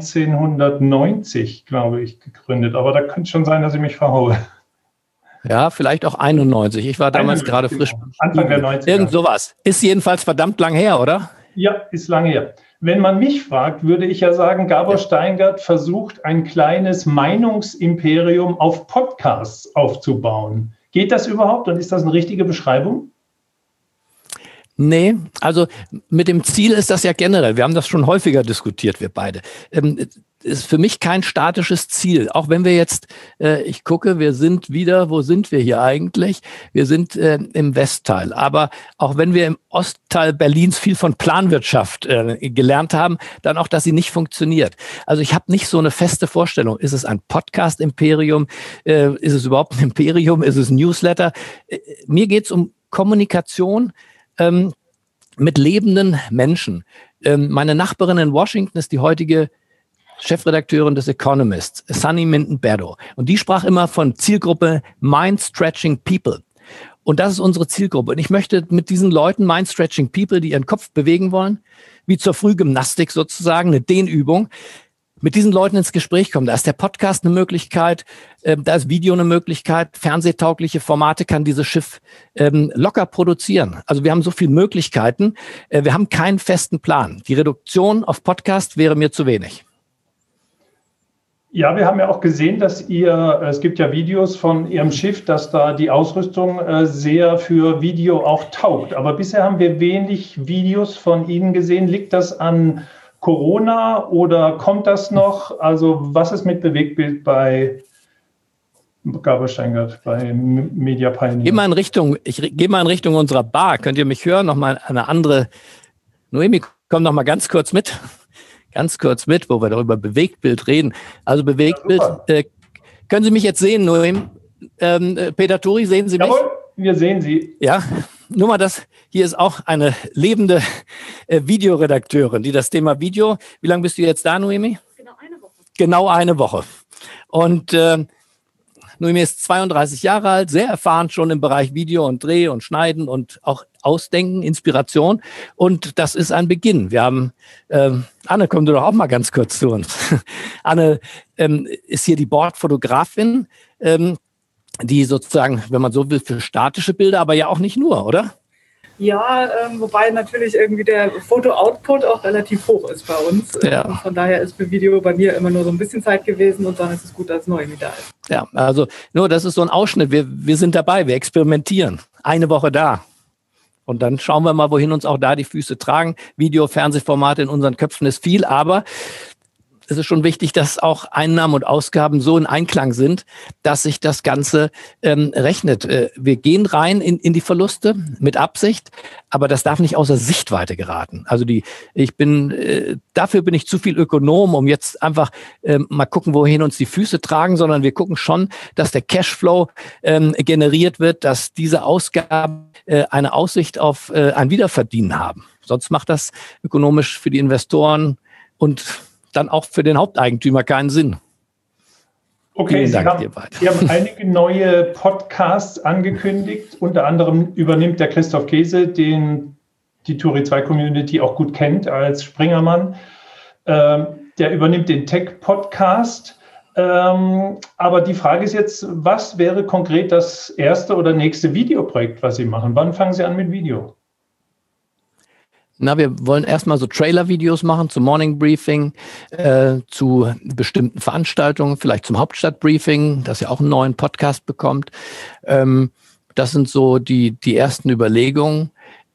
1990, glaube ich, gegründet. Aber da könnte schon sein, dass ich mich verhaue.
Ja, vielleicht auch 91. Ich war damals gerade frisch.
Anfang der 90er.
Irgend sowas. Ist jedenfalls verdammt lang her, oder?
Ja, ist lange her. Wenn man mich fragt, würde ich ja sagen, Gabor Steingart versucht, ein kleines Meinungsimperium auf Podcasts aufzubauen. Geht das überhaupt und ist das eine richtige Beschreibung?
Nee, also mit dem Ziel ist das ja generell. Wir haben das schon häufiger diskutiert, wir beide. Ist für mich kein statisches Ziel. Auch wenn wir jetzt, ich gucke, wir sind wieder, wo sind wir hier eigentlich? Wir sind im Westteil. Aber auch wenn wir im Ostteil Berlins viel von Planwirtschaft gelernt haben, dann auch, dass sie nicht funktioniert. Also ich habe nicht so eine feste Vorstellung. Ist es ein Podcast-Imperium? Ist es überhaupt ein Imperium? Ist es ein Newsletter? Mir geht es um Kommunikation mit lebenden Menschen. Meine Nachbarin in Washington ist die heutige Chefredakteurin des Economist, Sunny Minton-Berdo. Und die sprach immer von Zielgruppe Mind-Stretching People. Und das ist unsere Zielgruppe. Und ich möchte mit diesen Leuten, Mind-Stretching People, die ihren Kopf bewegen wollen, wie zur Frühgymnastik sozusagen, eine Dehnübung, mit diesen Leuten ins Gespräch kommen. Da ist der Podcast eine Möglichkeit, da ist Video eine Möglichkeit, fernsehtaugliche Formate kann dieses Schiff locker produzieren. Also wir haben so viele Möglichkeiten, wir haben keinen festen Plan. Die Reduktion auf Podcast wäre mir zu wenig.
Ja, wir haben ja auch gesehen, dass es gibt ja Videos von Ihrem Schiff, dass da die Ausrüstung sehr für Video auch taugt. Aber bisher haben wir wenig Videos von Ihnen gesehen. Liegt das an Corona oder kommt das noch? Also was ist mit Bewegtbild bei Gabor Steingart, bei Media Pioneer?
Ich gehe mal in Richtung unserer Bar. Könnt ihr mich hören? Nochmal eine andere. Noemi, komm noch mal ganz kurz mit, wo wir darüber Bewegtbild reden. Also Bewegtbild. Können Sie mich jetzt sehen, Noemi? Peter Turi, sehen Sie mich?
Jawohl, wir sehen Sie.
Ja, nur mal das. Hier ist auch eine lebende Videoredakteurin, die das Thema Video. Wie lange bist du jetzt da, Noemi?
Genau eine Woche.
Genau eine Woche. Und Noemi ist 32 Jahre alt, sehr erfahren schon im Bereich Video und Dreh und Schneiden und auch Ausdenken, Inspiration. Und das ist ein Beginn. Wir haben, Anne, komm du doch auch mal ganz kurz zu uns. Anne ist hier die Bordfotografin, die sozusagen, wenn man so will, für statische Bilder, aber ja auch nicht nur, oder?
Ja, wobei natürlich irgendwie der Foto-Output auch relativ hoch ist bei uns.
Ja.
Von daher ist für Video bei mir immer nur so ein bisschen Zeit gewesen und dann ist es gut, dass Noemi da ist.
Ja, also nur das ist so ein Ausschnitt. Wir sind dabei, wir experimentieren. Eine Woche da. Und dann schauen wir mal, wohin uns auch da die Füße tragen. Video, Fernsehformate in unseren Köpfen ist viel, aber es ist schon wichtig, dass auch Einnahmen und Ausgaben so in Einklang sind, dass sich das Ganze rechnet. Wir gehen rein in die Verluste mit Absicht, aber das darf nicht außer Sichtweite geraten. Also dafür bin ich zu viel Ökonom, um jetzt einfach mal gucken, wohin uns die Füße tragen, sondern wir gucken schon, dass der Cashflow generiert wird, dass diese Ausgaben eine Aussicht auf ein Wiederverdienen haben. Sonst macht das ökonomisch für die Investoren und dann auch für den Haupteigentümer keinen Sinn.
Okay, Sie haben einige neue Podcasts angekündigt. Unter anderem übernimmt der Christoph Käse, den die Turi 2 Community auch gut kennt als Springermann. Der übernimmt den Tech-Podcast. Aber die Frage ist jetzt, was wäre konkret das erste oder nächste Videoprojekt, was Sie machen? Wann fangen Sie an mit Video?
Na, wir wollen erstmal so Trailer-Videos machen zum Morning Briefing, zu bestimmten Veranstaltungen, vielleicht zum Hauptstadtbriefing, das ja auch einen neuen Podcast bekommt. Das sind so die ersten Überlegungen.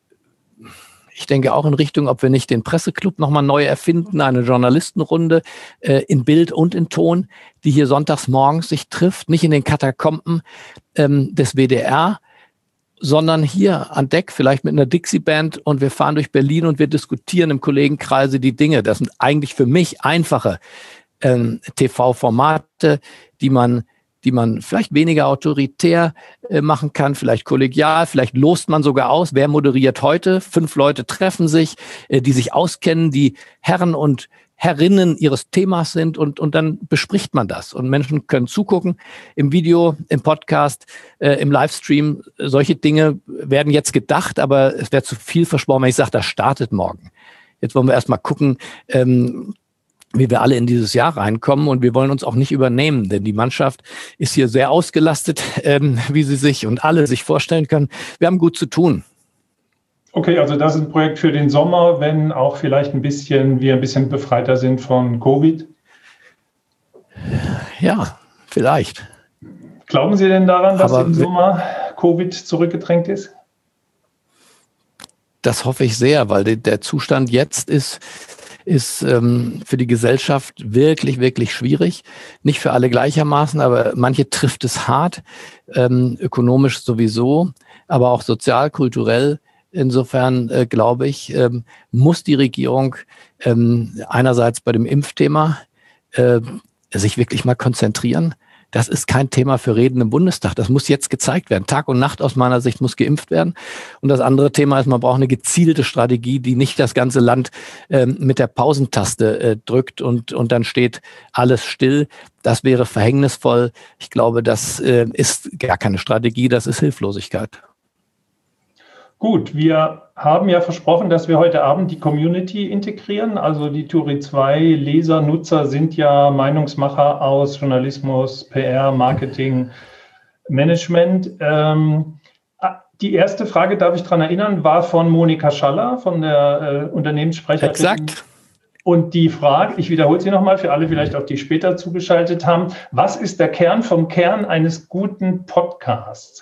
Ich denke auch in Richtung, ob wir nicht den Presseclub nochmal neu erfinden, eine Journalistenrunde in Bild und in Ton, die hier sonntags morgens sich trifft, nicht in den Katakomben des WDR, sondern hier an Deck, vielleicht mit einer Dixie-Band und wir fahren durch Berlin und wir diskutieren im Kollegenkreise die Dinge. Das sind eigentlich für mich einfache TV-Formate, die man vielleicht weniger autoritär machen kann, vielleicht kollegial, vielleicht lost man sogar aus, wer moderiert heute. 5 Leute treffen sich, die sich auskennen, die Herren und Herrinnen ihres Themas sind und dann bespricht man das. Und Menschen können zugucken im Video, im Podcast, im Livestream. Solche Dinge werden jetzt gedacht, aber es wäre zu viel versprochen, wenn ich sage, das startet morgen. Jetzt wollen wir erstmal gucken, wie wir alle in dieses Jahr reinkommen und wir wollen uns auch nicht übernehmen, denn die Mannschaft ist hier sehr ausgelastet, wie Sie sich und alle sich vorstellen können. Wir haben gut zu tun.
Okay, also das ist ein Projekt für den Sommer, wenn auch vielleicht wir ein bisschen befreiter sind von Covid?
Ja, vielleicht.
Glauben Sie denn daran, dass im Sommer Covid zurückgedrängt ist?
Das hoffe ich sehr, weil der Zustand jetzt ist für die Gesellschaft wirklich, wirklich schwierig. Nicht für alle gleichermaßen, aber manche trifft es hart, ökonomisch sowieso, aber auch sozial, kulturell. Insofern glaube ich, muss die Regierung einerseits bei dem Impfthema sich wirklich mal konzentrieren. Das ist kein Thema für Reden im Bundestag. Das muss jetzt gezeigt werden. Tag und Nacht aus meiner Sicht muss geimpft werden. Und das andere Thema ist, man braucht eine gezielte Strategie, die nicht das ganze Land mit der Pausentaste drückt und dann steht alles still. Das wäre verhängnisvoll. Ich glaube, das ist gar keine Strategie, das ist Hilflosigkeit.
Gut, wir haben ja versprochen, dass wir heute Abend die Community integrieren. Also die Turi 2 Leser, Nutzer sind ja Meinungsmacher aus Journalismus, PR, Marketing, Management. Die erste Frage, darf ich daran erinnern, war von Monika Schaller, von der Unternehmenssprecherin.
Exakt.
Und die Frage, ich wiederhole sie nochmal für alle vielleicht auch, die später zugeschaltet haben. Was ist der Kern vom Kern eines guten Podcasts?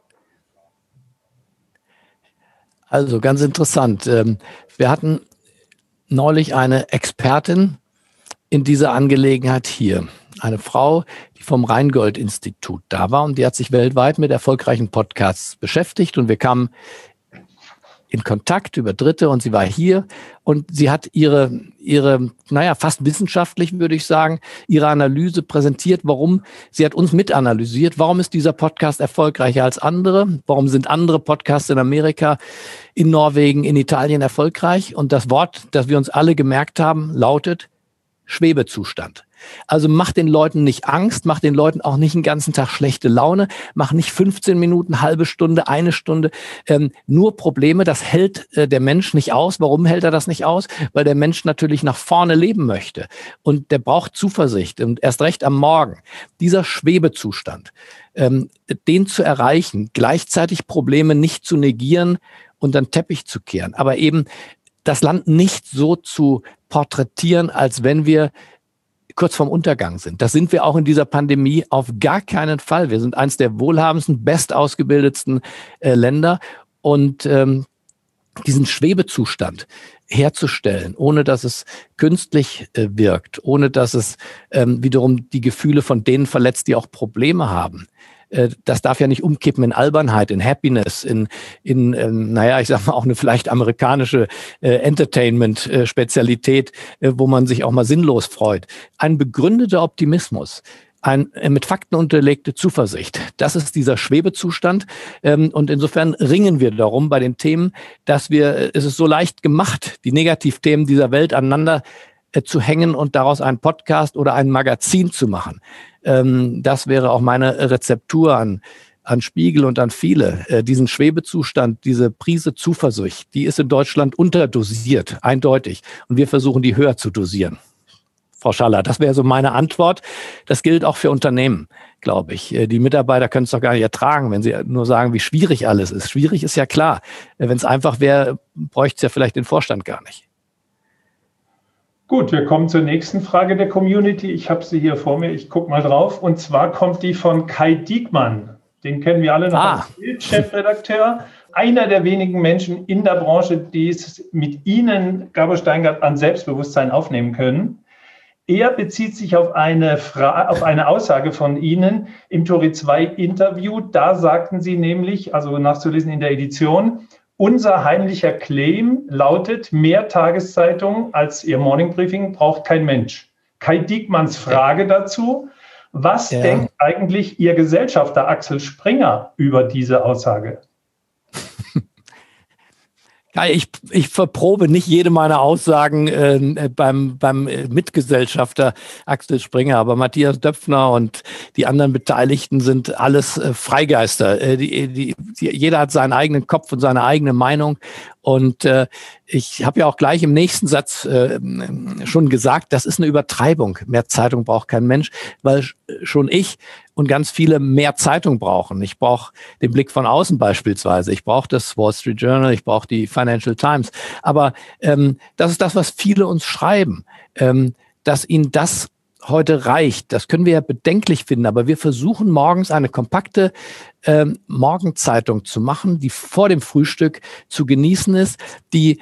Also ganz interessant. Wir hatten neulich eine Expertin in dieser Angelegenheit hier. Eine Frau, die vom Rheingold-Institut da war und die hat sich weltweit mit erfolgreichen Podcasts beschäftigt und wir kamen in Kontakt über Dritte und sie war hier und sie hat ihre fast wissenschaftlich, würde ich sagen, ihre Analyse präsentiert, sie hat uns mitanalysiert, warum ist dieser Podcast erfolgreicher als andere, warum sind andere Podcasts in Amerika, in Norwegen, in Italien erfolgreich und das Wort, das wir uns alle gemerkt haben, lautet Schwebezustand. Also mach den Leuten nicht Angst, mach den Leuten auch nicht den ganzen Tag schlechte Laune, mach nicht 15 Minuten, halbe Stunde, eine Stunde, nur Probleme, das hält der Mensch nicht aus. Warum hält er das nicht aus? Weil der Mensch natürlich nach vorne leben möchte und der braucht Zuversicht und erst recht am Morgen. Dieser Schwebezustand, den zu erreichen, gleichzeitig Probleme nicht zu negieren und dann Teppich zu kehren, aber eben das Land nicht so zu porträtieren, als wenn wir kurz vorm Untergang sind. Das sind wir auch in dieser Pandemie auf gar keinen Fall. Wir sind eines der wohlhabendsten, bestausgebildetsten Länder und diesen Schwebezustand herzustellen, ohne dass es künstlich wirkt, ohne dass es wiederum die Gefühle von denen verletzt, die auch Probleme haben. Das darf ja nicht umkippen in Albernheit, in Happiness, in ich sag mal auch eine vielleicht amerikanische Entertainment-Spezialität, wo man sich auch mal sinnlos freut. Ein begründeter Optimismus, mit Fakten unterlegte Zuversicht. Das ist dieser Schwebezustand. Und insofern ringen wir darum bei den Themen, es ist so leicht gemacht, die Negativthemen dieser Welt aneinander zu hängen und daraus einen Podcast oder ein Magazin zu machen. Das wäre auch meine Rezeptur an Spiegel und an viele. Diesen Schwebezustand, diese Prise Zuversicht, die ist in Deutschland unterdosiert, eindeutig. Und wir versuchen, die höher zu dosieren. Frau Schaller, das wäre so meine Antwort. Das gilt auch für Unternehmen, glaube ich. Die Mitarbeiter können es doch gar nicht ertragen, wenn sie nur sagen, wie schwierig alles ist. Schwierig ist ja klar. Wenn es einfach wäre, bräuchte es ja vielleicht den Vorstand gar nicht.
Gut, wir kommen zur nächsten Frage der Community. Ich habe sie hier vor mir, ich gucke mal drauf. Und zwar kommt die von Kai Diekmann. Den kennen wir alle noch als Bild-Chefredakteur. Einer der wenigen Menschen in der Branche, die es mit Ihnen, Gabor Steingart, an Selbstbewusstsein aufnehmen können. Er bezieht sich auf eine Aussage von Ihnen im Turi 2 Interview. Da sagten Sie nämlich, also nachzulesen in der Edition, unser heimlicher Claim lautet, mehr Tageszeitungen als Ihr Morning Briefing braucht kein Mensch. Kai Diekmanns Frage dazu, was denkt eigentlich Ihr Gesellschafter Axel Springer über diese Aussage?
Ich verprobe nicht jede meiner Aussagen beim Mitgesellschafter Axel Springer, aber Matthias Döpfner und die anderen Beteiligten sind alles Freigeister. Jeder hat seinen eigenen Kopf und seine eigene Meinung. Und ich habe ja auch gleich im nächsten Satz schon gesagt, das ist eine Übertreibung. Mehr Zeitung braucht kein Mensch, weil schon ich und ganz viele mehr Zeitung brauchen. Ich brauche den Blick von außen beispielsweise. Ich brauche das Wall Street Journal, ich brauche die Financial Times. Aber das ist das, was viele uns schreiben, dass ihnen das heute reicht. Das können wir ja bedenklich finden, aber wir versuchen morgens eine kompakte Morgenzeitung zu machen, die vor dem Frühstück zu genießen ist, die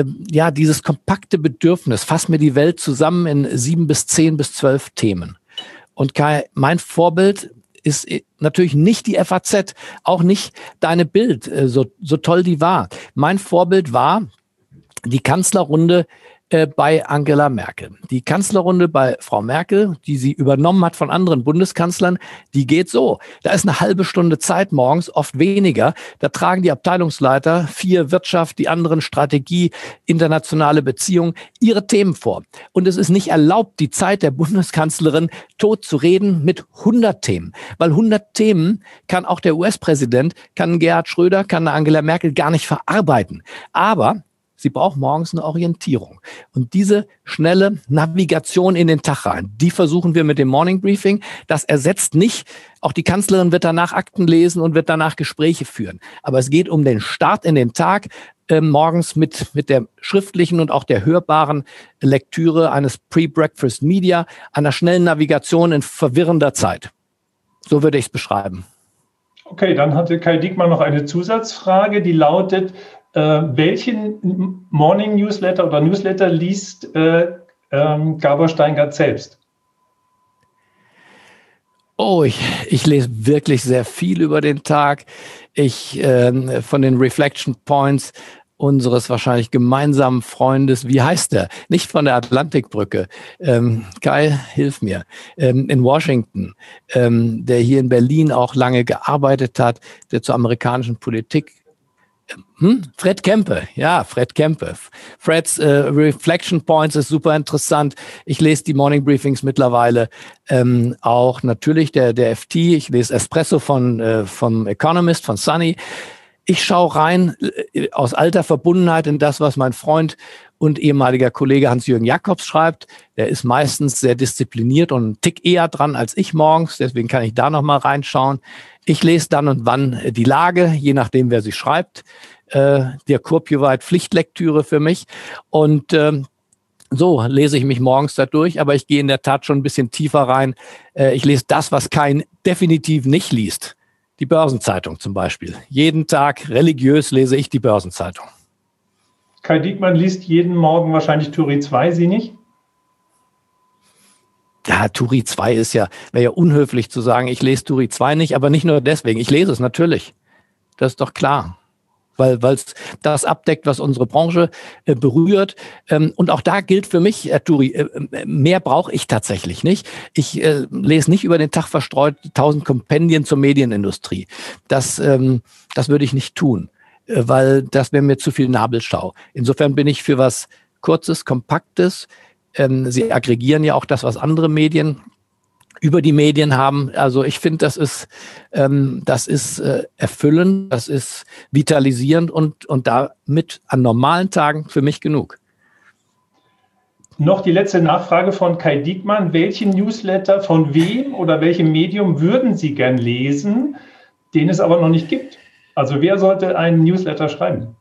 dieses kompakte Bedürfnis, fass mir die Welt zusammen in 7 bis 10 bis 12 Themen. Und Kai, mein Vorbild ist natürlich nicht die FAZ, auch nicht deine Bild, so toll die war. Mein Vorbild war die Kanzlerrunde bei Angela Merkel. Die Kanzlerrunde bei Frau Merkel, die sie übernommen hat von anderen Bundeskanzlern, die geht so. Da ist eine halbe Stunde Zeit morgens, oft weniger. Da tragen die Abteilungsleiter, 4 Wirtschaft, die anderen Strategie, internationale Beziehungen, ihre Themen vor. Und es ist nicht erlaubt, die Zeit der Bundeskanzlerin tot zu reden mit 100 Themen. Weil 100 Themen kann auch der US-Präsident, kann Gerhard Schröder, kann Angela Merkel gar nicht verarbeiten. Aber sie braucht morgens eine Orientierung. Und diese schnelle Navigation in den Tag rein, die versuchen wir mit dem Morning Briefing. Das ersetzt nicht, auch die Kanzlerin wird danach Akten lesen und wird danach Gespräche führen. Aber es geht um den Start in den Tag, morgens mit der schriftlichen und auch der hörbaren Lektüre eines Pre-Breakfast Media, einer schnellen Navigation in verwirrender Zeit. So würde ich es beschreiben.
Okay, dann hatte Kai Diekmann noch eine Zusatzfrage, die lautet, welchen Morning Newsletter oder Newsletter liest Gabor Steingart selbst?
Oh, ich lese wirklich sehr viel über den Tag. Von den Reflection Points unseres wahrscheinlich gemeinsamen Freundes, wie heißt der? Nicht von der Atlantikbrücke. Kai, hilf mir. In Washington, der hier in Berlin auch lange gearbeitet hat, der zur amerikanischen Politik Fred Kempe, ja, Fred Kempe. Freds Reflection Points ist super interessant. Ich lese die Morning Briefings mittlerweile. Auch natürlich der FT. Ich lese Espresso vom Economist, von Sunny. Ich schaue rein aus alter Verbundenheit in das, was mein Freund und ehemaliger Kollege Hans-Jürgen Jakobs schreibt. Der ist meistens sehr diszipliniert und einen Tick eher dran als ich morgens. Deswegen kann ich da nochmal reinschauen. Ich lese dann und wann die Lage, je nachdem, wer sie schreibt. Der Kurpjuweit Pflichtlektüre für mich. Und so lese ich mich morgens da durch, aber ich gehe in der Tat schon ein bisschen tiefer rein. Ich lese das, was kein definitiv nicht liest. Die Börsenzeitung zum Beispiel. Jeden Tag religiös lese ich die Börsenzeitung.
Kai Diekmann liest jeden Morgen wahrscheinlich Turi 2, Sie nicht?
Ja, Turi 2 wäre ja unhöflich zu sagen, ich lese Turi 2 nicht, aber nicht nur deswegen. Ich lese es natürlich. Das ist doch klar. Weil es das abdeckt, was unsere Branche berührt. Und auch da gilt für mich, Turi, mehr brauche ich tatsächlich nicht. Ich lese nicht über den Tag verstreut 1000 Kompendien zur Medienindustrie. Das würde ich nicht tun, weil das wäre mir zu viel Nabelschau. Insofern bin ich für was Kurzes, Kompaktes. Sie aggregieren ja auch das, was andere Medien über die Medien haben. Also ich finde, das ist erfüllend, das ist vitalisierend und damit an normalen Tagen für mich genug.
Noch die letzte Nachfrage von Kai Diekmann. Welchen Newsletter von wem oder welchem Medium würden Sie gern lesen, den es aber noch nicht gibt? Also wer sollte einen Newsletter schreiben?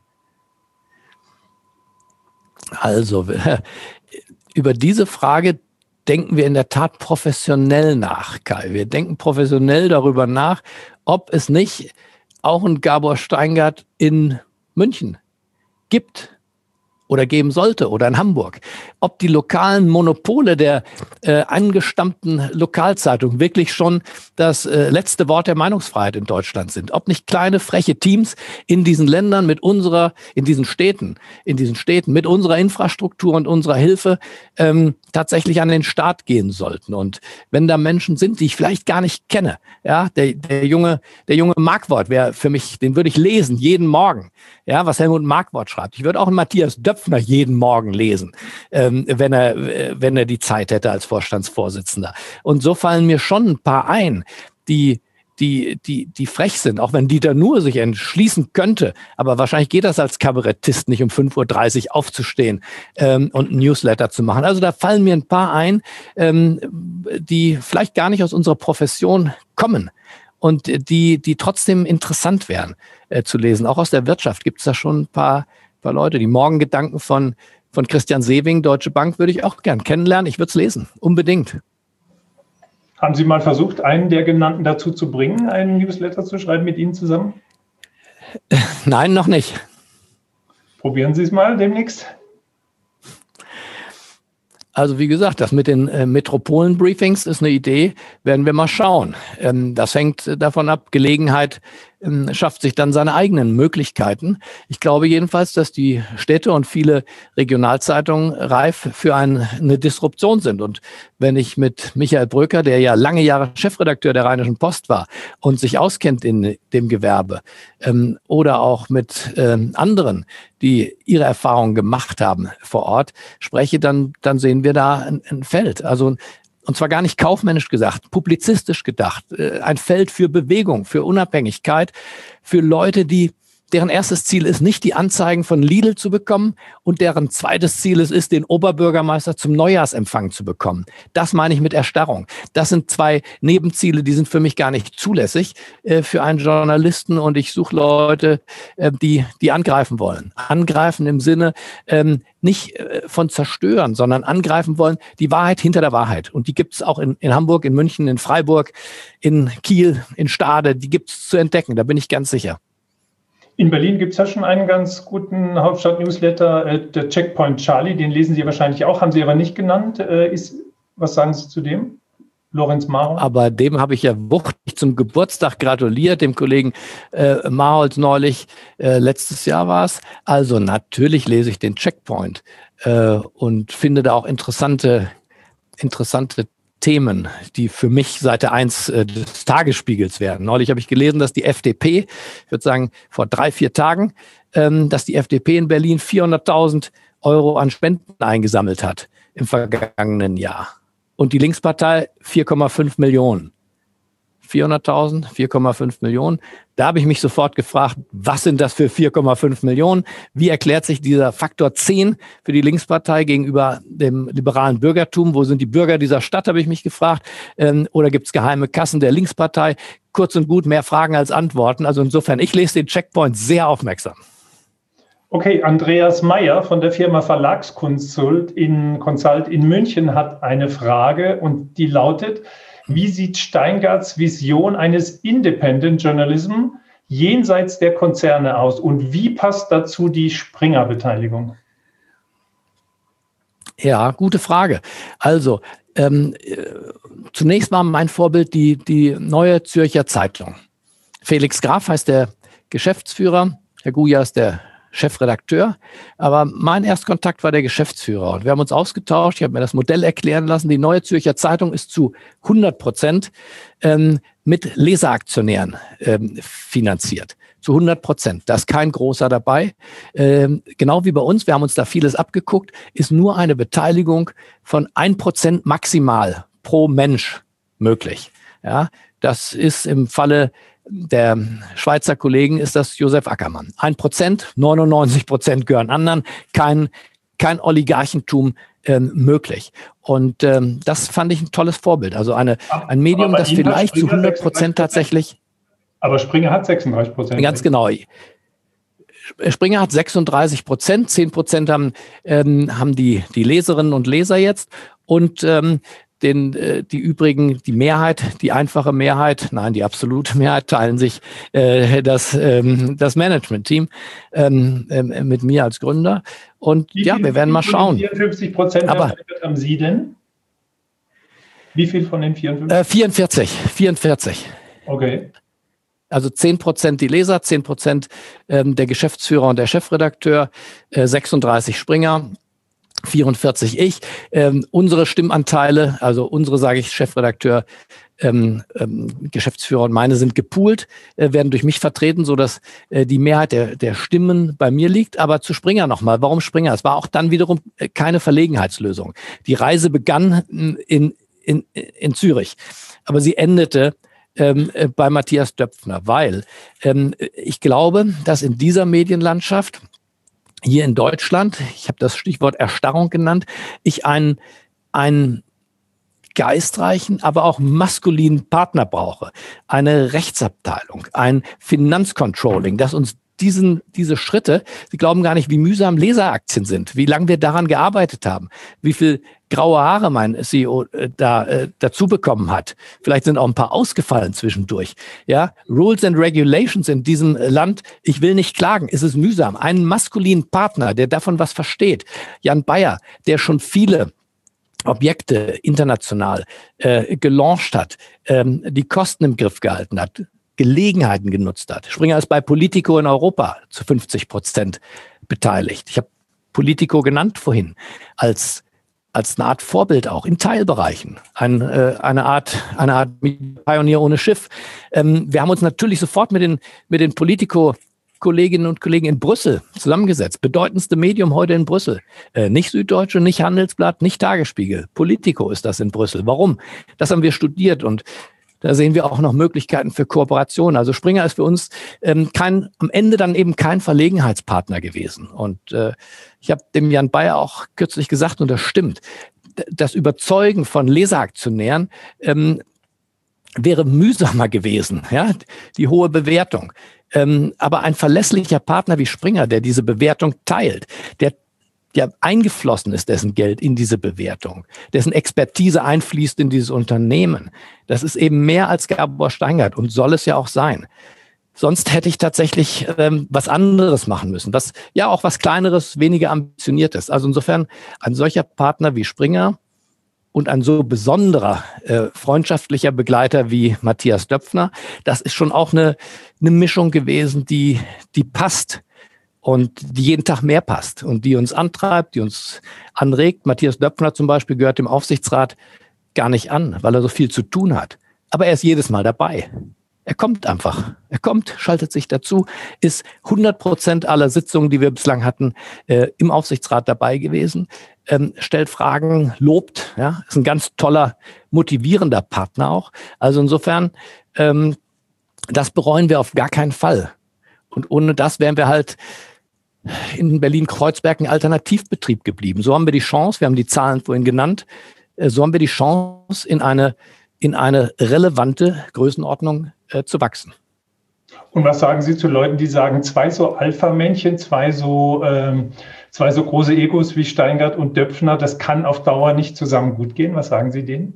Also über diese Frage denken wir in der Tat professionell nach, Kai. Wir denken professionell darüber nach, ob es nicht auch einen Gabor Steingart in München gibt oder geben sollte oder in Hamburg. Ob die lokalen Monopole der angestammten Lokalzeitung wirklich schon das letzte Wort der Meinungsfreiheit in Deutschland sind. Ob nicht kleine, freche Teams in diesen Ländern in diesen Städten mit unserer Infrastruktur und unserer Hilfe tatsächlich an den Start gehen sollten. Und wenn da Menschen sind, die ich vielleicht gar nicht kenne, ja, der junge Markwort wäre für mich, den würde ich lesen, jeden Morgen, ja, was Helmut Markwort schreibt. Ich würde auch einen Matthias Döpfner jeden Morgen lesen, wenn er die Zeit hätte als Vorstandsvorsitzender. Und so fallen mir schon ein paar ein, die frech sind, auch wenn Dieter Nuhr sich entschließen könnte. Aber wahrscheinlich geht das als Kabarettist nicht um 5:30 Uhr aufzustehen und ein Newsletter zu machen. Also da fallen mir ein paar ein, die vielleicht gar nicht aus unserer Profession kommen und die trotzdem interessant wären zu lesen. Auch aus der Wirtschaft gibt es da schon ein paar Leute. Die Morgengedanken von Christian Sewing, Deutsche Bank, würde ich auch gern kennenlernen. Ich würde es lesen, unbedingt.
Haben Sie mal versucht, einen der genannten dazu zu bringen, einen Newsletter zu schreiben mit Ihnen zusammen?
Nein, noch nicht.
Probieren Sie es mal demnächst.
Also wie gesagt, das mit den Metropolen-Briefings ist eine Idee, werden wir mal schauen. Das hängt davon ab, Gelegenheit schafft sich dann seine eigenen Möglichkeiten. Ich glaube jedenfalls, dass die Städte und viele Regionalzeitungen reif für eine Disruption sind. Und wenn ich mit Michael Bröker, der ja lange Jahre Chefredakteur der Rheinischen Post war und sich auskennt in dem Gewerbe, oder auch mit anderen, die ihre Erfahrungen gemacht haben vor Ort, spreche, dann sehen wir da ein Feld. Also und zwar gar nicht kaufmännisch gesagt, publizistisch gedacht. Ein Feld für Bewegung, für Unabhängigkeit, für Leute, deren erstes Ziel ist, nicht die Anzeigen von Lidl zu bekommen und deren zweites Ziel ist, den Oberbürgermeister zum Neujahrsempfang zu bekommen. Das meine ich mit Erstarrung. Das sind zwei Nebenziele, die sind für mich gar nicht zulässig für einen Journalisten und ich suche Leute, die angreifen wollen. Angreifen im Sinne nicht von zerstören, sondern angreifen wollen, die Wahrheit hinter der Wahrheit. Und die gibt es auch in Hamburg, in München, in Freiburg, in Kiel, in Stade, die gibt es zu entdecken, da bin ich ganz sicher.
In Berlin gibt es ja schon einen ganz guten Hauptstadt-Newsletter, der Checkpoint Charlie, den lesen Sie wahrscheinlich auch, haben Sie aber nicht genannt. Was sagen Sie zu dem? Lorenz Marholz? Aber
dem habe ich ja wuchtig zum Geburtstag gratuliert, dem Kollegen Marholz neulich, letztes Jahr war es. Also natürlich lese ich den Checkpoint und finde da auch interessante Themen, die für mich Seite 1 des Tagesspiegels werden. Neulich habe ich gelesen, dass die FDP, ich würde sagen vor 3-4 Tagen, dass die FDP in Berlin 400.000 Euro an Spenden eingesammelt hat im vergangenen Jahr. Und die Linkspartei 4,5 Millionen. 400.000, 4,5 Millionen. Da habe ich mich sofort gefragt, was sind das für 4,5 Millionen? Wie erklärt sich dieser Faktor 10 für die Linkspartei gegenüber dem liberalen Bürgertum? Wo sind die Bürger dieser Stadt, habe ich mich gefragt. Oder gibt es geheime Kassen der Linkspartei? Kurz und gut, mehr Fragen als Antworten. Also insofern, ich lese den Checkpoint sehr aufmerksam.
Okay, Andreas Meyer von der Firma Verlagskonsult in München hat eine Frage und die lautet: Wie sieht Steingarts Vision eines Independent Journalism jenseits der Konzerne aus und wie passt dazu die Springer-Beteiligung?
Ja, gute Frage. Also, zunächst mal mein Vorbild die Neue Zürcher Zeitung. Felix Graf heißt der Geschäftsführer, Herr Guja ist der Chefredakteur, aber mein Erstkontakt war der Geschäftsführer und wir haben uns ausgetauscht, ich habe mir das Modell erklären lassen. Die Neue Zürcher Zeitung ist zu 100% mit Leseraktionären finanziert. Zu 100%. Da ist kein Großer dabei. Genau wie bei uns, wir haben uns da vieles abgeguckt, ist nur eine Beteiligung von 1% maximal pro Mensch möglich. Ja, das ist im Falle der Schweizer Kollegen ist das Josef Ackermann. 1%, 99% gehören anderen, kein Oligarchentum möglich. Und das fand ich ein tolles Vorbild. Also ein Medium, das vielleicht zu 100% tatsächlich...
Aber Springer hat 36%.
Ganz genau. Springer hat 36%, 10% haben die Leserinnen und Leser jetzt und die übrigen, die Mehrheit, die einfache Mehrheit, nein, die absolute Mehrheit teilen sich das Management-Team mit mir als Gründer. Und wir werden mal schauen.
54% haben Sie denn? Wie viel von den 54?
44.
Okay.
Also 10% die Leser, 10% der Geschäftsführer und der Chefredakteur, 36 Springer, 44 ich. Unsere Stimmanteile, also unsere, sage ich, Chefredakteur, Geschäftsführer und meine sind gepoolt, werden durch mich vertreten, sodass die Mehrheit der Stimmen bei mir liegt. Aber zu Springer nochmal. Warum Springer? Es war auch dann wiederum keine Verlegenheitslösung. Die Reise begann in Zürich, aber sie endete bei Matthias Döpfner, weil ich glaube, dass in dieser Medienlandschaft hier in Deutschland, ich habe das Stichwort Erstarrung genannt, ich einen geistreichen, aber auch maskulinen Partner brauche. Eine Rechtsabteilung, ein Finanzcontrolling, das uns diese Schritte, Sie glauben gar nicht, wie mühsam Leseraktien sind, wie lange wir daran gearbeitet haben, wie viel graue Haare mein CEO dazu bekommen hat. Vielleicht sind auch ein paar ausgefallen zwischendurch. Ja, Rules and Regulations in diesem Land, ich will nicht klagen, ist es mühsam. Einen maskulinen Partner, der davon was versteht, Jan Bayer, der schon viele Objekte international gelauncht hat, die Kosten im Griff gehalten hat, Gelegenheiten genutzt hat. Springer ist bei Politico in Europa zu 50% beteiligt. Ich habe Politico genannt vorhin als eine Art Vorbild auch in Teilbereichen. Eine Art Pionier ohne Schiff. Wir haben uns natürlich sofort mit den Politico-Kolleginnen und Kollegen in Brüssel zusammengesetzt. Bedeutendste Medium heute in Brüssel. Nicht Süddeutsche, nicht Handelsblatt, nicht Tagesspiegel. Politico ist das in Brüssel. Warum? Das haben wir studiert und da sehen wir auch noch Möglichkeiten für Kooperation. Also Springer ist für uns am Ende dann eben kein Verlegenheitspartner gewesen. Und ich habe dem Jan Bayer auch kürzlich gesagt, und das stimmt, das Überzeugen von Leseraktionären wäre mühsamer gewesen, ja, die hohe Bewertung. Aber ein verlässlicher Partner wie Springer, der diese Bewertung teilt, der eingeflossen ist, dessen Geld in diese Bewertung, dessen Expertise einfließt in dieses Unternehmen. Das ist eben mehr als Gabor Steingart und soll es ja auch sein. Sonst hätte ich tatsächlich was anderes machen müssen, was Kleineres, weniger ambitioniertes. Also insofern ein solcher Partner wie Springer und ein so besonderer freundschaftlicher Begleiter wie Matthias Döpfner, das ist schon auch eine Mischung gewesen, die passt. Und die jeden Tag mehr passt und die uns antreibt, die uns anregt. Matthias Döpfner zum Beispiel gehört dem Aufsichtsrat gar nicht an, weil er so viel zu tun hat. Aber er ist jedes Mal dabei. Er kommt einfach. Er kommt, schaltet sich dazu, ist 100% aller Sitzungen, die wir bislang hatten, im Aufsichtsrat dabei gewesen, stellt Fragen, lobt, ja, ist ein ganz toller, motivierender Partner auch. Also insofern, das bereuen wir auf gar keinen Fall. Und ohne das wären wir halt in Berlin-Kreuzberg ein Alternativbetrieb geblieben. So haben wir die Chance, wir haben die Zahlen vorhin genannt, so haben wir die Chance, in eine relevante Größenordnung zu wachsen.
Und was sagen Sie zu Leuten, die sagen, zwei so Alpha-Männchen, zwei so große Egos wie Steingart und Döpfner, das kann auf Dauer nicht zusammen gut gehen? Was sagen Sie denen?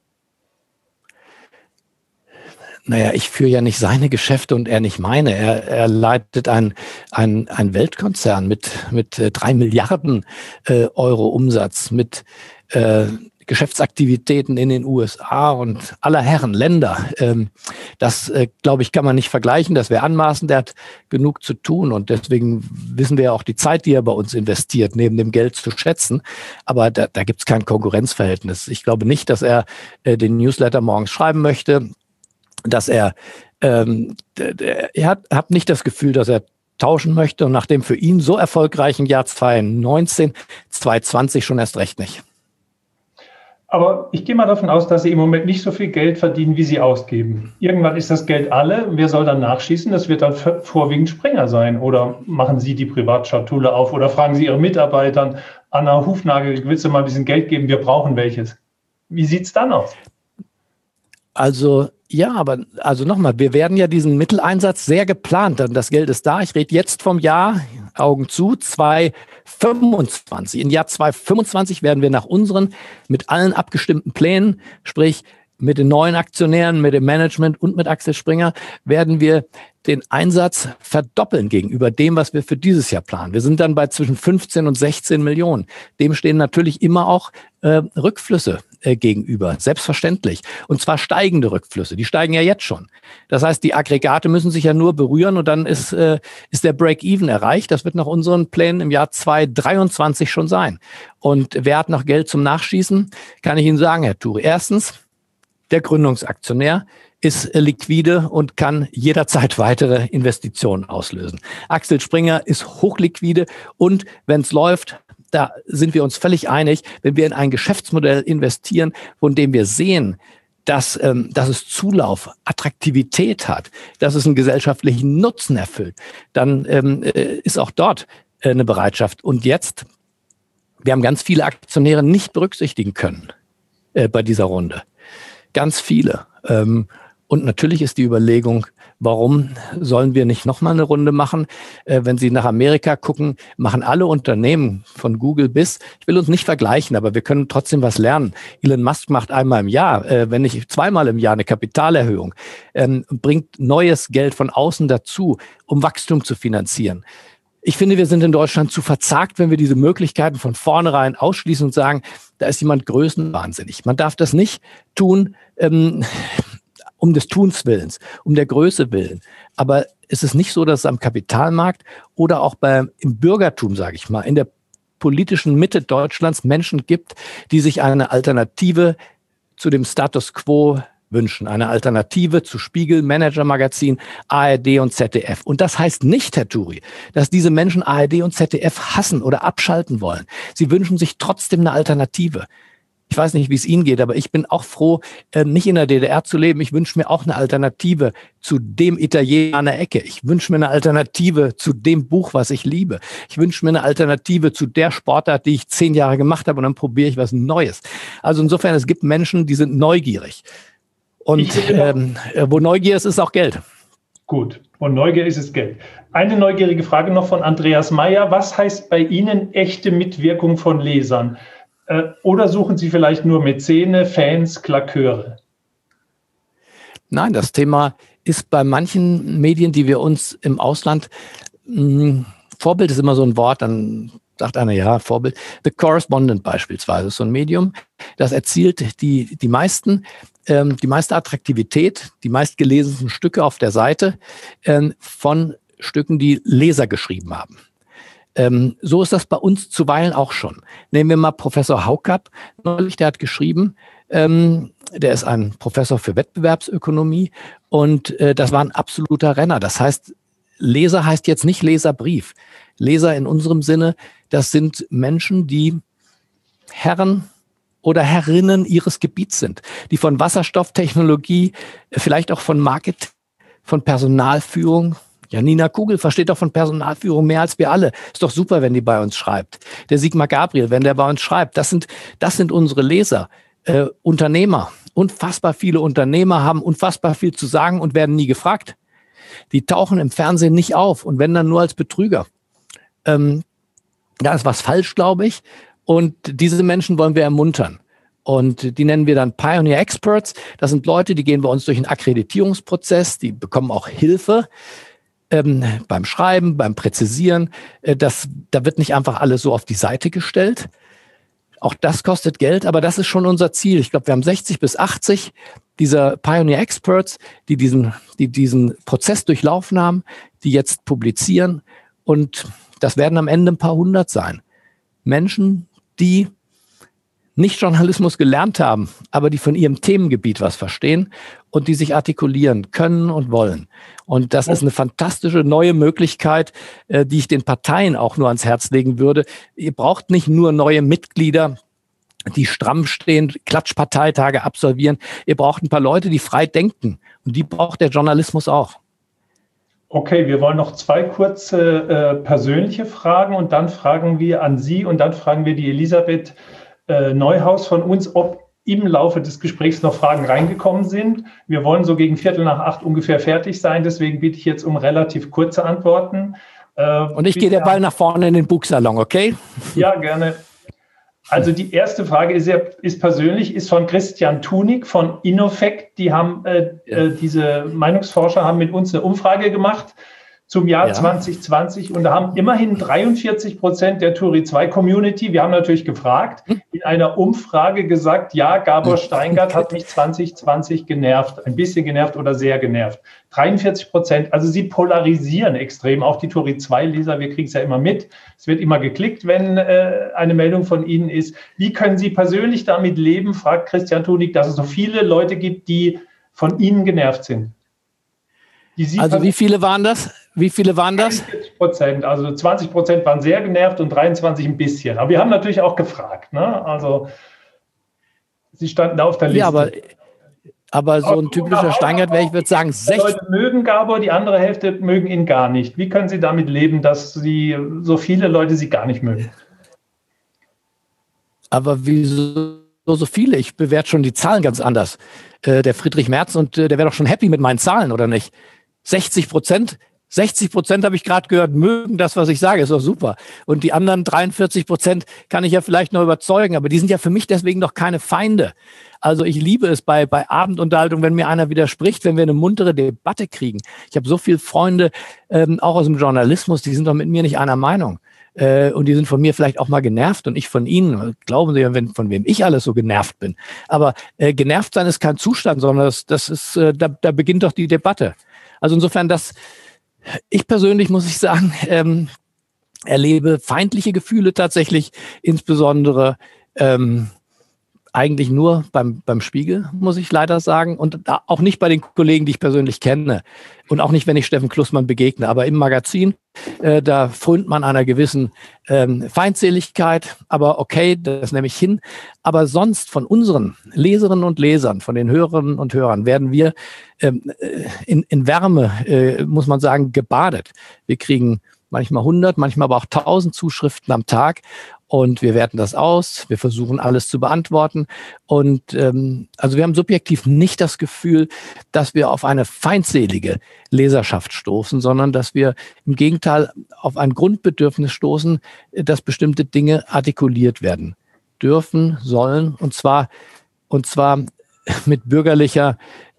Naja, ich führe ja nicht seine Geschäfte und er nicht meine. Er leitet ein Weltkonzern mit 3 Milliarden Euro Umsatz, mit Geschäftsaktivitäten in den USA und aller Herren Länder. Das, glaube ich, kann man nicht vergleichen. Das wäre anmaßend. Er hat genug zu tun und deswegen wissen wir ja auch die Zeit, die er bei uns investiert, neben dem Geld zu schätzen. Aber da gibt es kein Konkurrenzverhältnis. Ich glaube nicht, dass er den Newsletter morgens schreiben möchte, dass er hat nicht das Gefühl, dass er tauschen möchte und nach dem für ihn so erfolgreichen Jahr 2019, 2020 schon erst recht nicht.
Aber ich gehe mal davon aus, dass Sie im Moment nicht so viel Geld verdienen, wie Sie ausgeben. Irgendwann ist das Geld alle. Wer soll dann nachschießen? Das wird dann vorwiegend Springer sein. Oder machen Sie die Privatschatulle auf? Oder fragen Sie Ihren Mitarbeitern, Anna Hufnagel, willst du mal ein bisschen Geld geben? Wir brauchen welches. Wie sieht es dann aus?
Also nochmal, wir werden ja diesen Mitteleinsatz sehr geplant. Das Geld ist da. Ich rede jetzt vom Jahr, Augen zu, 2025. Im Jahr 2025 werden wir nach unseren, mit allen abgestimmten Plänen, sprich mit den neuen Aktionären, mit dem Management und mit Axel Springer, werden wir den Einsatz verdoppeln gegenüber dem, was wir für dieses Jahr planen. Wir sind dann bei zwischen 15 und 16 Millionen. Dem stehen natürlich immer auch Rückflüsse gegenüber, selbstverständlich. Und zwar steigende Rückflüsse, die steigen ja jetzt schon. Das heißt, die Aggregate müssen sich ja nur berühren und dann ist der Break-Even erreicht. Das wird nach unseren Plänen im Jahr 2023 schon sein. Und wer hat noch Geld zum Nachschießen? Kann ich Ihnen sagen, Herr Thury. Erstens, der Gründungsaktionär ist liquide und kann jederzeit weitere Investitionen auslösen. Axel Springer ist hochliquide und wenn es läuft, da sind wir uns völlig einig, wenn wir in ein Geschäftsmodell investieren, von dem wir sehen, dass es Zulauf, Attraktivität hat, dass es einen gesellschaftlichen Nutzen erfüllt, dann ist auch dort eine Bereitschaft. Und jetzt, wir haben ganz viele Aktionäre nicht berücksichtigen können bei dieser Runde. Ganz viele. Und natürlich ist die Überlegung, warum sollen wir nicht nochmal eine Runde machen? Wenn Sie nach Amerika gucken, machen alle Unternehmen von Google bis, ich will uns nicht vergleichen, aber wir können trotzdem was lernen. Elon Musk macht einmal im Jahr, wenn nicht zweimal im Jahr eine Kapitalerhöhung, bringt neues Geld von außen dazu, um Wachstum zu finanzieren. Ich finde, wir sind in Deutschland zu verzagt, wenn wir diese Möglichkeiten von vornherein ausschließen und sagen, da ist jemand größenwahnsinnig. Man darf das nicht tun, um des Tuns Willens, um der Größe willen. Aber es ist nicht so, dass es am Kapitalmarkt oder auch im Bürgertum, sage ich mal, in der politischen Mitte Deutschlands Menschen gibt, die sich eine Alternative zu dem Status quo wünschen. Eine Alternative zu Spiegel, Manager-Magazin, ARD und ZDF. Und das heißt nicht, Herr Thury, dass diese Menschen ARD und ZDF hassen oder abschalten wollen. Sie wünschen sich trotzdem eine Alternative. Ich weiß nicht, wie es Ihnen geht, aber ich bin auch froh, nicht in der DDR zu leben. Ich wünsche mir auch eine Alternative zu dem Italiener an der Ecke. Ich wünsche mir eine Alternative zu dem Buch, was ich liebe. Ich wünsche mir eine Alternative zu der Sportart, die ich 10 Jahre gemacht habe und dann probiere ich was Neues. Also insofern, es gibt Menschen, die sind neugierig. Und wo Neugier ist, ist auch Geld.
Gut, und Neugier ist es Geld. Eine neugierige Frage noch von Andreas Meyer. Was heißt bei Ihnen echte Mitwirkung von Lesern? Oder suchen Sie vielleicht nur Mäzene, Fans, Klaköre?
Nein, das Thema ist bei manchen Medien, die wir uns im Ausland, Vorbild ist immer so ein Wort, dann sagt einer, ja, Vorbild. The Correspondent beispielsweise ist so ein Medium, das erzielt die meiste Attraktivität, die meistgelesensten Stücke auf der Seite von Stücken, die Leser geschrieben haben. So ist das bei uns zuweilen auch schon. Nehmen wir mal Professor Haukapp neulich, der hat geschrieben, Der ist ein Professor für Wettbewerbsökonomie und das war ein absoluter Renner. Das heißt, Leser heißt jetzt nicht Leserbrief. Leser in unserem Sinne, das sind Menschen, die Herren oder Herrinnen ihres Gebiets sind, die von Wasserstofftechnologie, vielleicht auch von Marketing, von Personalführung. Janina Kugel versteht doch von Personalführung mehr als wir alle. Ist doch super, wenn die bei uns schreibt. Der Sigmar Gabriel, wenn der bei uns schreibt, das sind unsere Leser. Unternehmer, unfassbar viele Unternehmer haben unfassbar viel zu sagen und werden nie gefragt. Die tauchen im Fernsehen nicht auf und wenn dann nur als Betrüger. Da ist was falsch, glaube ich. Und diese Menschen wollen wir ermuntern. Und die nennen wir dann Pioneer Experts. Das sind Leute, die gehen bei uns durch einen Akkreditierungsprozess, die bekommen auch Hilfe beim Schreiben, beim Präzisieren. Da wird nicht einfach alles so auf die Seite gestellt. Auch das kostet Geld, aber das ist schon unser Ziel. Ich glaube, wir haben 60 bis 80 dieser Pioneer Experts, die diesen Prozess durchlaufen haben, die jetzt publizieren. Und das werden am Ende ein paar hundert sein. Menschen, die nicht Journalismus gelernt haben, aber die von ihrem Themengebiet was verstehen und die sich artikulieren können und wollen. Und das ist eine fantastische neue Möglichkeit, die ich den Parteien auch nur ans Herz legen würde. Ihr braucht nicht nur neue Mitglieder, die stramm stehen, Klatschparteitage absolvieren. Ihr braucht ein paar Leute, die frei denken. Und die braucht der Journalismus auch.
Okay, wir wollen noch 2 kurze persönliche Fragen und dann fragen wir an Sie und dann fragen wir die Elisabeth Neuhaus von uns, ob im Laufe des Gesprächs noch Fragen reingekommen sind. Wir wollen so gegen 7:45 ungefähr fertig sein, deswegen bitte ich jetzt um relativ kurze Antworten.
Und ich gehe der Ball nach vorne in den Buchsalon, okay?
Ja, gerne. Also die erste Frage ist persönlich, ist von Christian Thunig von Innofect. Die haben, diese Meinungsforscher haben mit uns eine Umfrage gemacht zum Jahr 2020 und da haben immerhin 43% der Turi 2 Community, wir haben natürlich gefragt, in einer Umfrage gesagt, ja, Gabor Steingart hat mich 2020 genervt, ein bisschen genervt oder sehr genervt. 43%, also sie polarisieren extrem, auch die Turi 2 Leser, wir kriegen es ja immer mit, es wird immer geklickt, wenn eine Meldung von Ihnen ist. Wie können Sie persönlich damit leben, fragt Christian Thunig, dass es so viele Leute gibt, die von Ihnen genervt sind?
Also wie viele waren das?
40%, also 20% waren sehr genervt und 23% ein bisschen. Aber wir haben natürlich auch gefragt. Ne? Also sie standen da auf der Liste.
Ja, aber so ein typischer Steingart wäre, ich würde sagen, 60.
Leute mögen Gabor, die andere Hälfte mögen ihn gar nicht. Wie können Sie damit leben, dass Sie so viele Leute Sie gar nicht mögen?
Aber wieso so viele? Ich bewerte schon die Zahlen ganz anders. Der Friedrich Merz und der wäre doch schon happy mit meinen Zahlen, oder nicht? 60% habe ich gerade gehört, mögen das, was ich sage, ist doch super. Und die anderen 43% kann ich ja vielleicht noch überzeugen, aber die sind ja für mich deswegen doch keine Feinde. Also ich liebe es bei Abendunterhaltung, wenn mir einer widerspricht, wenn wir eine muntere Debatte kriegen. Ich habe so viele Freunde, auch aus dem Journalismus, die sind doch mit mir nicht einer Meinung. Und die sind von mir vielleicht auch mal genervt und ich von ihnen. Glauben Sie, von wem ich alles so genervt bin. Aber genervt sein ist kein Zustand, sondern das ist, da beginnt doch die Debatte. Also insofern, ich persönlich, muss ich sagen, erlebe feindliche Gefühle tatsächlich, insbesondere eigentlich nur beim Spiegel, muss ich leider sagen. Und auch nicht bei den Kollegen, die ich persönlich kenne. Und auch nicht, wenn ich Steffen Klussmann begegne. Aber im Magazin, da frönt man einer gewissen Feindseligkeit. Aber okay, das nehme ich hin. Aber sonst von unseren Leserinnen und Lesern, von den Hörerinnen und Hörern, werden wir in Wärme, muss man sagen, gebadet. Wir kriegen manchmal 100, manchmal aber auch 1000 Zuschriften am Tag. Und wir werten das aus, wir versuchen alles zu beantworten. Und also wir haben subjektiv nicht das Gefühl, dass wir auf eine feindselige Leserschaft stoßen, sondern dass wir im Gegenteil auf ein Grundbedürfnis stoßen, dass bestimmte Dinge artikuliert werden dürfen, sollen, und zwar mit bürgerlichem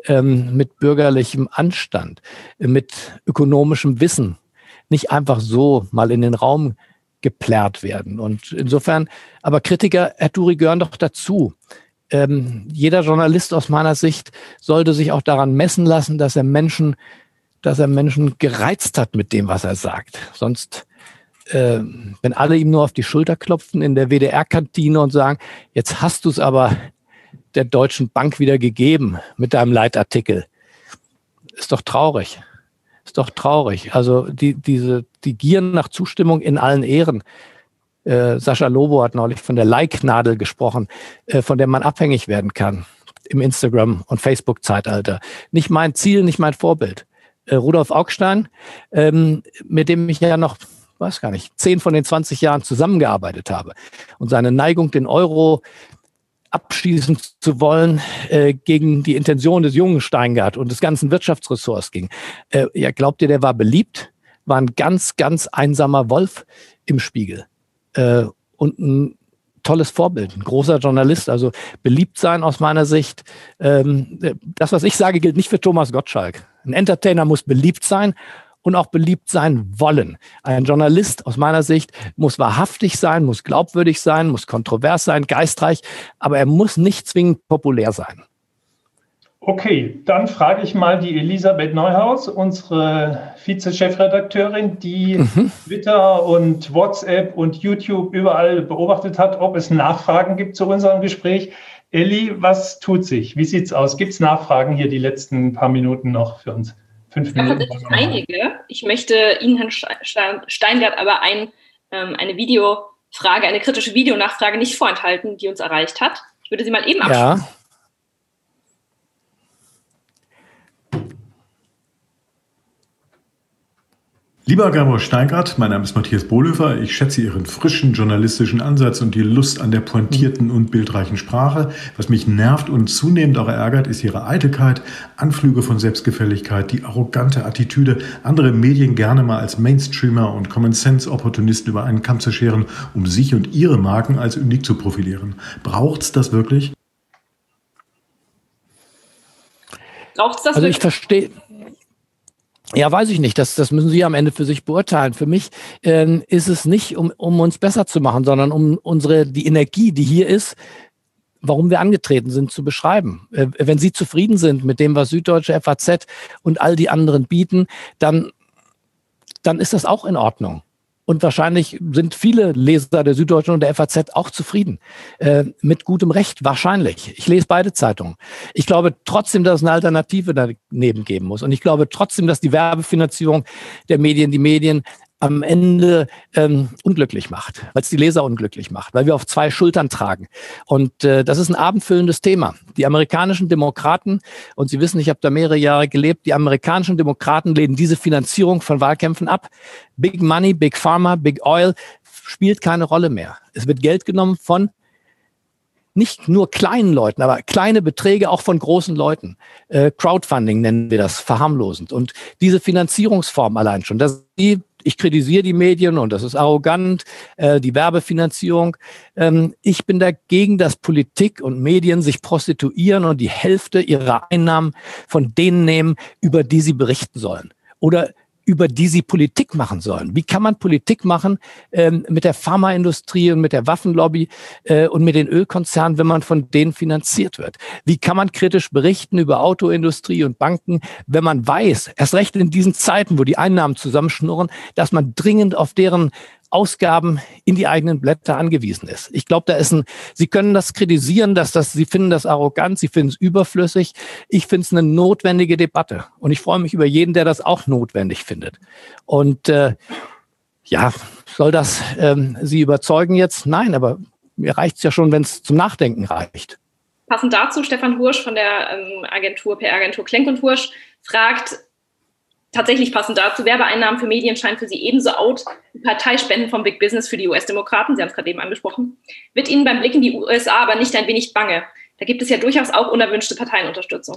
Anstand, mit ökonomischem Wissen, nicht einfach so mal in den Raum geplärrt werden. Und insofern, aber Kritiker, Herr Thurig, gehören doch dazu. Jeder Journalist aus meiner Sicht sollte sich auch daran messen lassen, dass er Menschen gereizt hat mit dem, was er sagt. Sonst, wenn alle ihm nur auf die Schulter klopfen in der WDR-Kantine und sagen, jetzt hast du es aber der Deutschen Bank wieder gegeben mit deinem Leitartikel. Ist doch traurig. Ist doch traurig. Also die Gier nach Zustimmung in allen Ehren. Sascha Lobo hat neulich von der Like-Nadel gesprochen, von der man abhängig werden kann im Instagram- und Facebook-Zeitalter. Nicht mein Ziel, nicht mein Vorbild. Rudolf Augstein, mit dem ich ja noch, weiß gar nicht, 10 von den 20 Jahren zusammengearbeitet habe. Und seine Neigung, den Euro abschließen zu wollen, gegen die Intention des jungen Steingart und des ganzen Wirtschaftsressorts ging. Ja, glaubt ihr, der war beliebt? War ein ganz, ganz einsamer Wolf im Spiegel. Und ein tolles Vorbild, ein großer Journalist, also beliebt sein aus meiner Sicht. Das, was ich sage, gilt nicht für Thomas Gottschalk. Ein Entertainer muss beliebt sein und auch beliebt sein wollen. Ein Journalist aus meiner Sicht muss wahrhaftig sein, muss glaubwürdig sein, muss kontrovers sein, geistreich, aber er muss nicht zwingend populär sein.
Okay, dann frage ich mal die Elisabeth Neuhaus, unsere Vize-Chefredakteurin, die Twitter und WhatsApp und YouTube überall beobachtet hat, ob es Nachfragen gibt zu unserem Gespräch. Elli, was tut sich? Wie sieht's aus? Gibt es Nachfragen hier die letzten paar Minuten noch für uns? 5 Minuten?
Ja, tatsächlich einige. Ich möchte Ihnen, Herrn Steingart, aber eine Videofrage, eine kritische Videonachfrage nicht vorenthalten, die uns erreicht hat. Ich würde sie mal eben abspielen.
Ja.
Lieber Gabor Steingart, mein Name ist Matthias Bohlhöfer. Ich schätze Ihren frischen journalistischen Ansatz und die Lust an der pointierten und bildreichen Sprache. Was mich nervt und zunehmend auch ärgert, ist Ihre Eitelkeit, Anflüge von Selbstgefälligkeit, die arrogante Attitüde, andere Medien gerne mal als Mainstreamer und Common-Sense-Opportunisten über einen Kamm zu scheren, um sich und ihre Marken als unique zu profilieren. Braucht's das wirklich?
Braucht's das
Also
wirklich?
ich verstehe... Ja, weiß ich nicht. Das müssen Sie am Ende für sich beurteilen. Für mich ist es nicht, um uns besser zu machen, sondern um die Energie, die hier ist, warum wir angetreten sind, zu beschreiben. Wenn Sie zufrieden sind mit dem, was Süddeutsche, FAZ und all die anderen bieten, dann ist das auch in Ordnung. Und wahrscheinlich sind viele Leser der Süddeutschen und der FAZ auch zufrieden. Mit gutem Recht, wahrscheinlich. Ich lese beide Zeitungen. Ich glaube trotzdem, dass es eine Alternative daneben geben muss. Und ich glaube trotzdem, dass die Werbefinanzierung der Medien, die Medien am Ende unglücklich macht, weil es die Leser unglücklich macht, weil wir auf 2 Schultern tragen. Und das ist ein abendfüllendes Thema. Die amerikanischen Demokraten, und Sie wissen, ich habe da mehrere Jahre gelebt, die amerikanischen Demokraten lehnen diese Finanzierung von Wahlkämpfen ab. Big Money, Big Pharma, Big Oil spielt keine Rolle mehr. Es wird Geld genommen von nicht nur kleinen Leuten, aber kleine Beträge auch von großen Leuten. Crowdfunding nennen wir das, verharmlosend. Und diese Finanzierungsform allein schon, ich kritisiere die Medien und das ist arrogant, die Werbefinanzierung. Ich bin dagegen, dass Politik und Medien sich prostituieren und die Hälfte ihrer Einnahmen von denen nehmen, über die sie berichten sollen oder über die sie Politik machen sollen. Wie kann man Politik machen mit der Pharmaindustrie und mit der Waffenlobby und mit den Ölkonzernen, wenn man von denen finanziert wird? Wie kann man kritisch berichten über Autoindustrie und Banken, wenn man weiß, erst recht in diesen Zeiten, wo die Einnahmen zusammenschnurren, dass man dringend auf deren Ausgaben in die eigenen Blätter angewiesen ist. Ich glaube, Sie können das kritisieren, Sie finden das arrogant, Sie finden es überflüssig. Ich finde es eine notwendige Debatte. Und ich freue mich über jeden, der das auch notwendig findet. Und soll das Sie überzeugen jetzt? Nein, aber mir reicht es ja schon, wenn es zum Nachdenken reicht.
Passend dazu, Stefan Hursch von der PR-Agentur Klenk und Hursch fragt, tatsächlich passend dazu, Werbeeinnahmen für Medien scheinen für Sie ebenso out wie Parteispenden vom Big Business für die US-Demokraten. Sie haben es gerade eben angesprochen. Wird Ihnen beim Blick in die USA aber nicht ein wenig bange? Da gibt es ja durchaus auch unerwünschte Parteienunterstützung.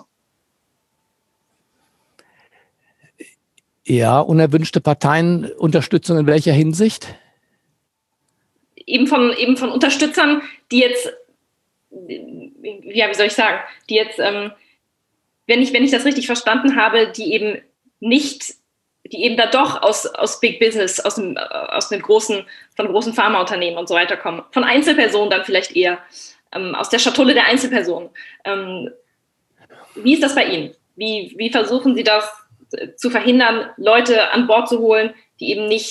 Ja, unerwünschte Parteienunterstützung in welcher Hinsicht?
Eben von Unterstützern, die jetzt, wie soll ich sagen, die jetzt, wenn ich das richtig verstanden habe, die eben da doch aus Big Business, von großen Pharmaunternehmen und so weiter kommen. Von Einzelpersonen dann vielleicht eher, aus der Schatulle der Einzelpersonen. Wie ist das bei Ihnen? Wie versuchen Sie das zu verhindern, Leute an Bord zu holen, die eben die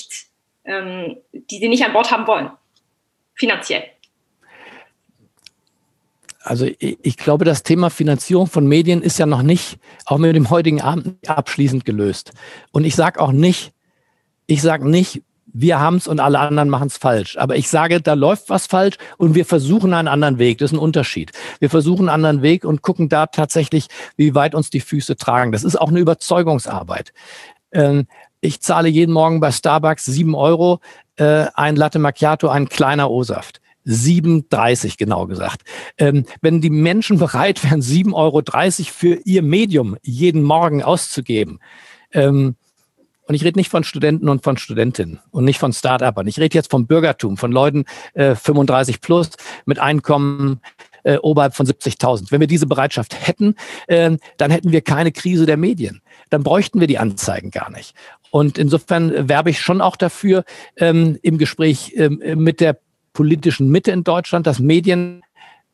Sie nicht an Bord haben wollen? Finanziell.
Also ich glaube, das Thema Finanzierung von Medien ist ja noch nicht, auch mit dem heutigen Abend, abschließend gelöst. Und ich sage nicht, wir haben es und alle anderen machen es falsch. Aber ich sage, da läuft was falsch und wir versuchen einen anderen Weg. Das ist ein Unterschied. Wir versuchen einen anderen Weg und gucken da tatsächlich, wie weit uns die Füße tragen. Das ist auch eine Überzeugungsarbeit. Ich zahle jeden Morgen bei Starbucks 7 €, ein Latte Macchiato, ein kleiner O-Saft. 7,30 genau gesagt. Wenn die Menschen bereit wären, 7,30 € für ihr Medium jeden Morgen auszugeben, und ich rede nicht von Studenten und von Studentinnen und nicht von Start-upern. Ich rede jetzt vom Bürgertum, von Leuten 35 plus mit Einkommen oberhalb von 70.000. Wenn wir diese Bereitschaft hätten, dann hätten wir keine Krise der Medien. Dann bräuchten wir die Anzeigen gar nicht. Und insofern werbe ich schon auch dafür im Gespräch mit der politischen Mitte in Deutschland, dass Medien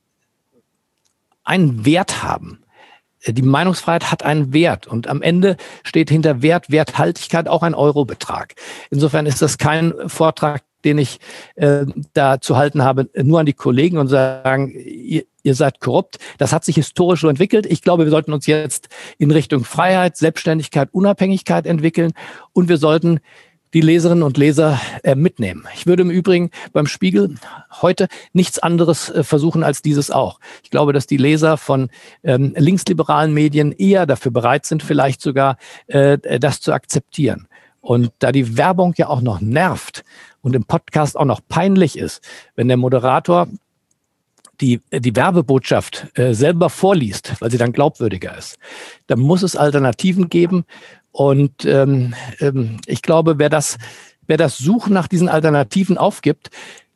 einen Wert haben. Die Meinungsfreiheit hat einen Wert und am Ende steht hinter Werthaltigkeit auch ein Eurobetrag. Insofern ist das kein Vortrag, den ich da zu halten habe, nur an die Kollegen und sagen, ihr seid korrupt. Das hat sich historisch so entwickelt. Ich glaube, wir sollten uns jetzt in Richtung Freiheit, Selbstständigkeit, Unabhängigkeit entwickeln und wir sollten die Leserinnen und Leser mitnehmen. Ich würde im Übrigen beim Spiegel heute nichts anderes versuchen als dieses auch. Ich glaube, dass die Leser von linksliberalen Medien eher dafür bereit sind, vielleicht sogar das zu akzeptieren. Und da die Werbung ja auch noch nervt und im Podcast auch noch peinlich ist, wenn der Moderator die Werbebotschaft selber vorliest, weil sie dann glaubwürdiger ist, dann muss es Alternativen geben. Und ich glaube, wer das Suchen nach diesen Alternativen aufgibt,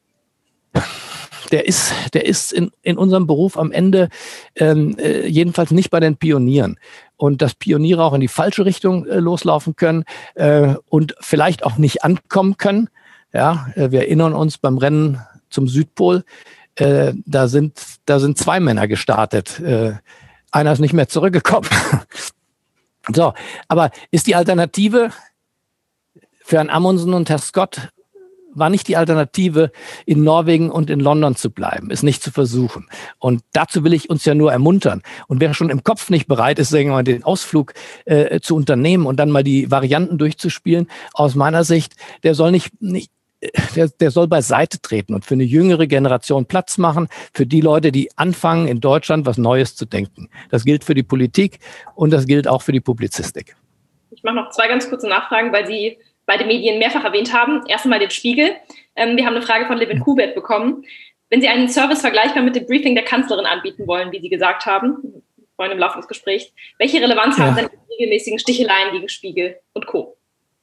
der ist in unserem Beruf am Ende jedenfalls nicht bei den Pionieren. Und dass Pioniere auch in die falsche Richtung loslaufen können und vielleicht auch nicht ankommen können. Ja, wir erinnern uns beim Rennen zum Südpol, da sind 2 Männer gestartet. Einer ist nicht mehr zurückgekommen. So, aber ist die Alternative für Herrn Amundsen und Herr Scott, war nicht die Alternative, in Norwegen und in London zu bleiben, es nicht zu versuchen. Und dazu will ich uns ja nur ermuntern. Und wer schon im Kopf nicht bereit ist, sagen wir mal, den Ausflug zu unternehmen und dann mal die Varianten durchzuspielen, aus meiner Sicht, der soll der soll beiseite treten und für eine jüngere Generation Platz machen, für die Leute, die anfangen, in Deutschland was Neues zu denken. Das gilt für die Politik und das gilt auch für die Publizistik.
Ich mache noch 2 ganz kurze Nachfragen, weil Sie beide Medien mehrfach erwähnt haben. Erst einmal den Spiegel. Wir haben eine Frage von Levin Kubert bekommen. Wenn Sie einen Service vergleichbar mit dem Briefing der Kanzlerin anbieten wollen, wie Sie gesagt haben, vorhin im Laufe des Gesprächs, welche Relevanz haben denn die regelmäßigen Sticheleien gegen Spiegel und Co.?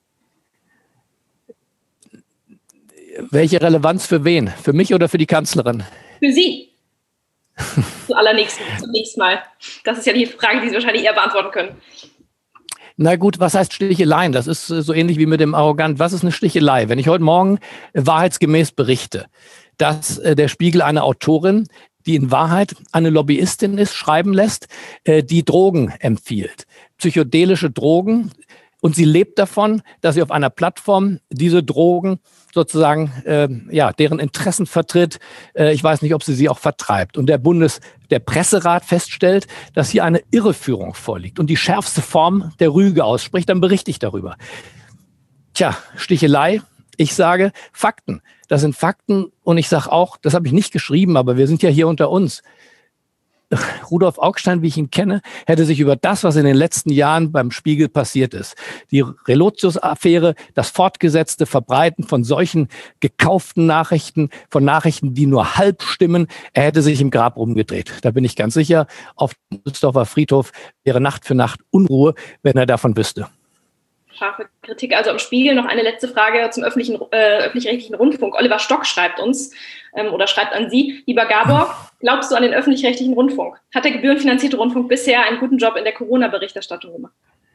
Welche Relevanz für wen? Für mich oder für die Kanzlerin?
Für Sie. Zunächst mal. Das ist ja die Frage, die Sie wahrscheinlich eher beantworten können.
Na gut, was heißt Sticheleien? Das ist so ähnlich wie mit dem Arrogant. Was ist eine Stichelei? Wenn ich heute Morgen wahrheitsgemäß berichte, dass der Spiegel eine Autorin, die in Wahrheit eine Lobbyistin ist, schreiben lässt, die Drogen empfiehlt, psychedelische Drogen, und sie lebt davon, dass sie auf einer Plattform diese Drogen sozusagen, deren Interessen vertritt. Ich weiß nicht, ob sie auch vertreibt. Und der Presserat feststellt, dass hier eine Irreführung vorliegt und die schärfste Form der Rüge ausspricht, dann berichte ich darüber. Tja, Stichelei. Ich sage Fakten. Das sind Fakten und ich sage auch, das habe ich nicht geschrieben, aber wir sind ja hier unter uns. Rudolf Augstein, wie ich ihn kenne, hätte sich über das, was in den letzten Jahren beim Spiegel passiert ist, die Relotius-Affäre, das fortgesetzte Verbreiten von solchen gekauften Nachrichten, von Nachrichten, die nur halb stimmen, er hätte sich im Grab umgedreht. Da bin ich ganz sicher, auf dem Düsseldorfer Friedhof wäre Nacht für Nacht Unruhe, wenn er davon wüsste.
Scharfe Kritik. Also am Spiegel noch eine letzte Frage zum öffentlich-rechtlichen Rundfunk. Oliver Stock schreibt uns oder schreibt an Sie. Lieber Gabor, glaubst du an den öffentlich-rechtlichen Rundfunk? Hat der gebührenfinanzierte Rundfunk bisher einen guten Job in der Corona-Berichterstattung gemacht?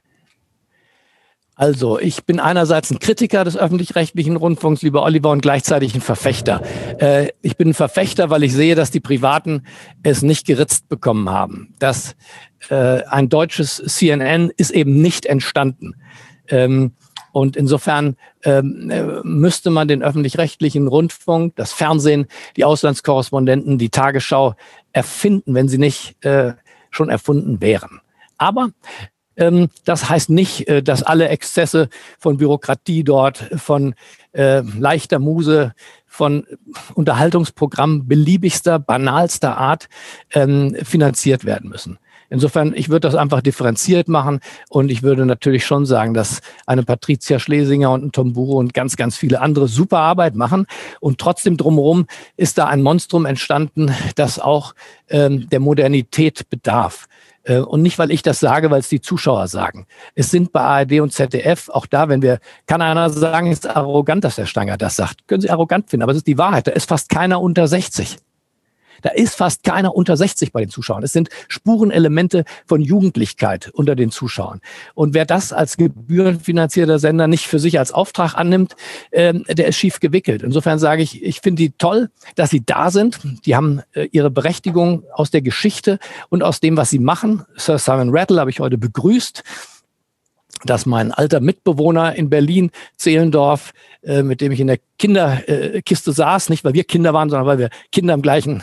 Also, ich bin einerseits ein Kritiker des öffentlich-rechtlichen Rundfunks, lieber Oliver, und gleichzeitig ein Verfechter. Ich bin ein Verfechter, weil ich sehe, dass die Privaten es nicht geritzt bekommen haben. Ein deutsches CNN ist eben nicht entstanden. Und insofern müsste man den öffentlich-rechtlichen Rundfunk, das Fernsehen, die Auslandskorrespondenten, die Tagesschau erfinden, wenn sie nicht schon erfunden wären. Aber das heißt nicht, dass alle Exzesse von Bürokratie dort, von leichter Muse, von Unterhaltungsprogrammen beliebigster, banalster Art finanziert werden müssen. Insofern, ich würde das einfach differenziert machen und ich würde natürlich schon sagen, dass eine Patricia Schlesinger und ein Tom Buro und ganz, ganz viele andere super Arbeit machen und trotzdem drumherum ist da ein Monstrum entstanden, das auch der Modernität bedarf. Und nicht, weil ich das sage, weil es die Zuschauer sagen. Es sind bei ARD und ZDF, auch da, kann einer sagen, es ist arrogant, dass der Steingart das sagt. Können Sie arrogant finden, aber es ist die Wahrheit. Da ist fast keiner unter 60. Da ist fast keiner unter 60 bei den Zuschauern. Es sind Spurenelemente von Jugendlichkeit unter den Zuschauern. Und wer das als gebührenfinanzierter Sender nicht für sich als Auftrag annimmt, der ist schief gewickelt. Insofern sage ich finde die toll, dass sie da sind. Die haben ihre Berechtigung aus der Geschichte und aus dem, was sie machen. Sir Simon Rattle habe ich heute begrüßt. Dass mein alter Mitbewohner in Berlin, Zehlendorf, mit dem ich in der Kinderkiste saß, nicht weil wir Kinder waren, sondern weil wir Kinder im gleichen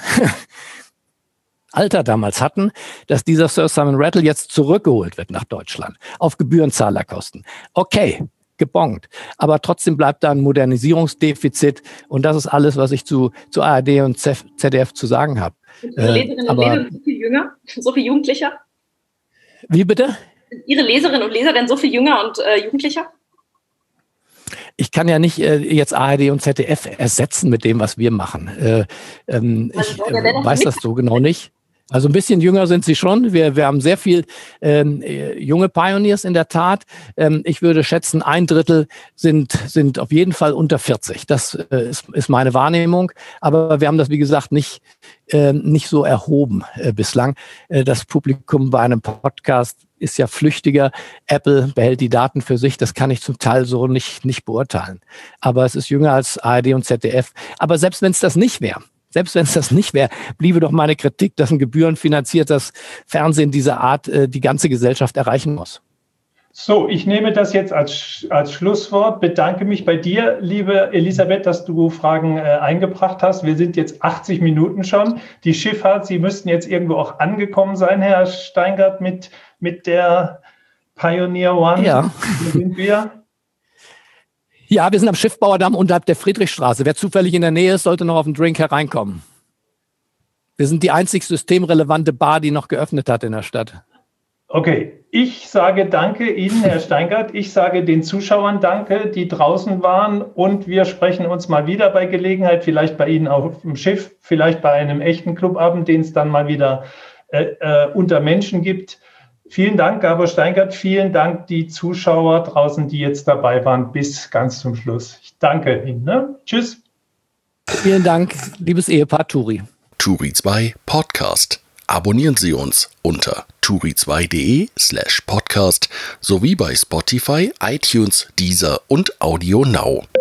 Alter damals hatten, dass dieser Sir Simon Rattle jetzt zurückgeholt wird nach Deutschland auf Gebührenzahlerkosten. Okay, gebongt. Aber trotzdem bleibt da ein Modernisierungsdefizit und das ist alles, was ich zu ARD und ZDF zu sagen habe.
Leserinnen und Leser so viel jünger, so viel jugendlicher?
Wie bitte?
Sind Ihre Leserinnen und Leser denn so viel jünger und jugendlicher?
Ich kann ja nicht jetzt ARD und ZDF ersetzen mit dem, was wir machen. Ich weiß das so genau nicht. Also ein bisschen jünger sind sie schon. Wir haben sehr viel junge Pioneers in der Tat. Ich würde schätzen, 1/3 sind auf jeden Fall unter 40. Das ist meine Wahrnehmung. Aber wir haben das, wie gesagt, nicht so erhoben bislang. Das Publikum bei einem Podcast ist ja flüchtiger. Apple behält die Daten für sich. Das kann ich zum Teil so nicht beurteilen. Aber es ist jünger als ARD und ZDF. Aber selbst wenn es das nicht wäre, bliebe doch meine Kritik, dass ein gebührenfinanziertes Fernsehen dieser Art die ganze Gesellschaft erreichen muss.
So, ich nehme das jetzt als Schlusswort. Bedanke mich bei dir, liebe Elisabeth, dass du Fragen eingebracht hast. Wir sind jetzt 80 Minuten schon. Die Schifffahrt, Sie müssten jetzt irgendwo auch angekommen sein, Herr Steingart, mit der Pioneer One.
Ja.
Wo sind wir?
Ja, wir sind am Schiffbauerdamm unterhalb der Friedrichstraße. Wer zufällig in der Nähe ist, sollte noch auf den Drink hereinkommen. Wir sind die einzig systemrelevante Bar, die noch geöffnet hat in der Stadt.
Okay, ich sage danke Ihnen, Herr Steingart. Ich sage den Zuschauern danke, die draußen waren. Und wir sprechen uns mal wieder bei Gelegenheit, vielleicht bei Ihnen auf dem Schiff, vielleicht bei einem echten Clubabend, den es dann mal wieder unter Menschen gibt. Vielen Dank, Gabor Steingart. Vielen Dank, die Zuschauer draußen, die jetzt dabei waren, bis ganz zum Schluss. Ich danke Ihnen. Ne? Tschüss.
Vielen Dank, liebes Ehepaar Turi.
Turi 2 Podcast. Abonnieren Sie uns unter turi2.de/podcast sowie bei Spotify, iTunes, Deezer und Audio Now.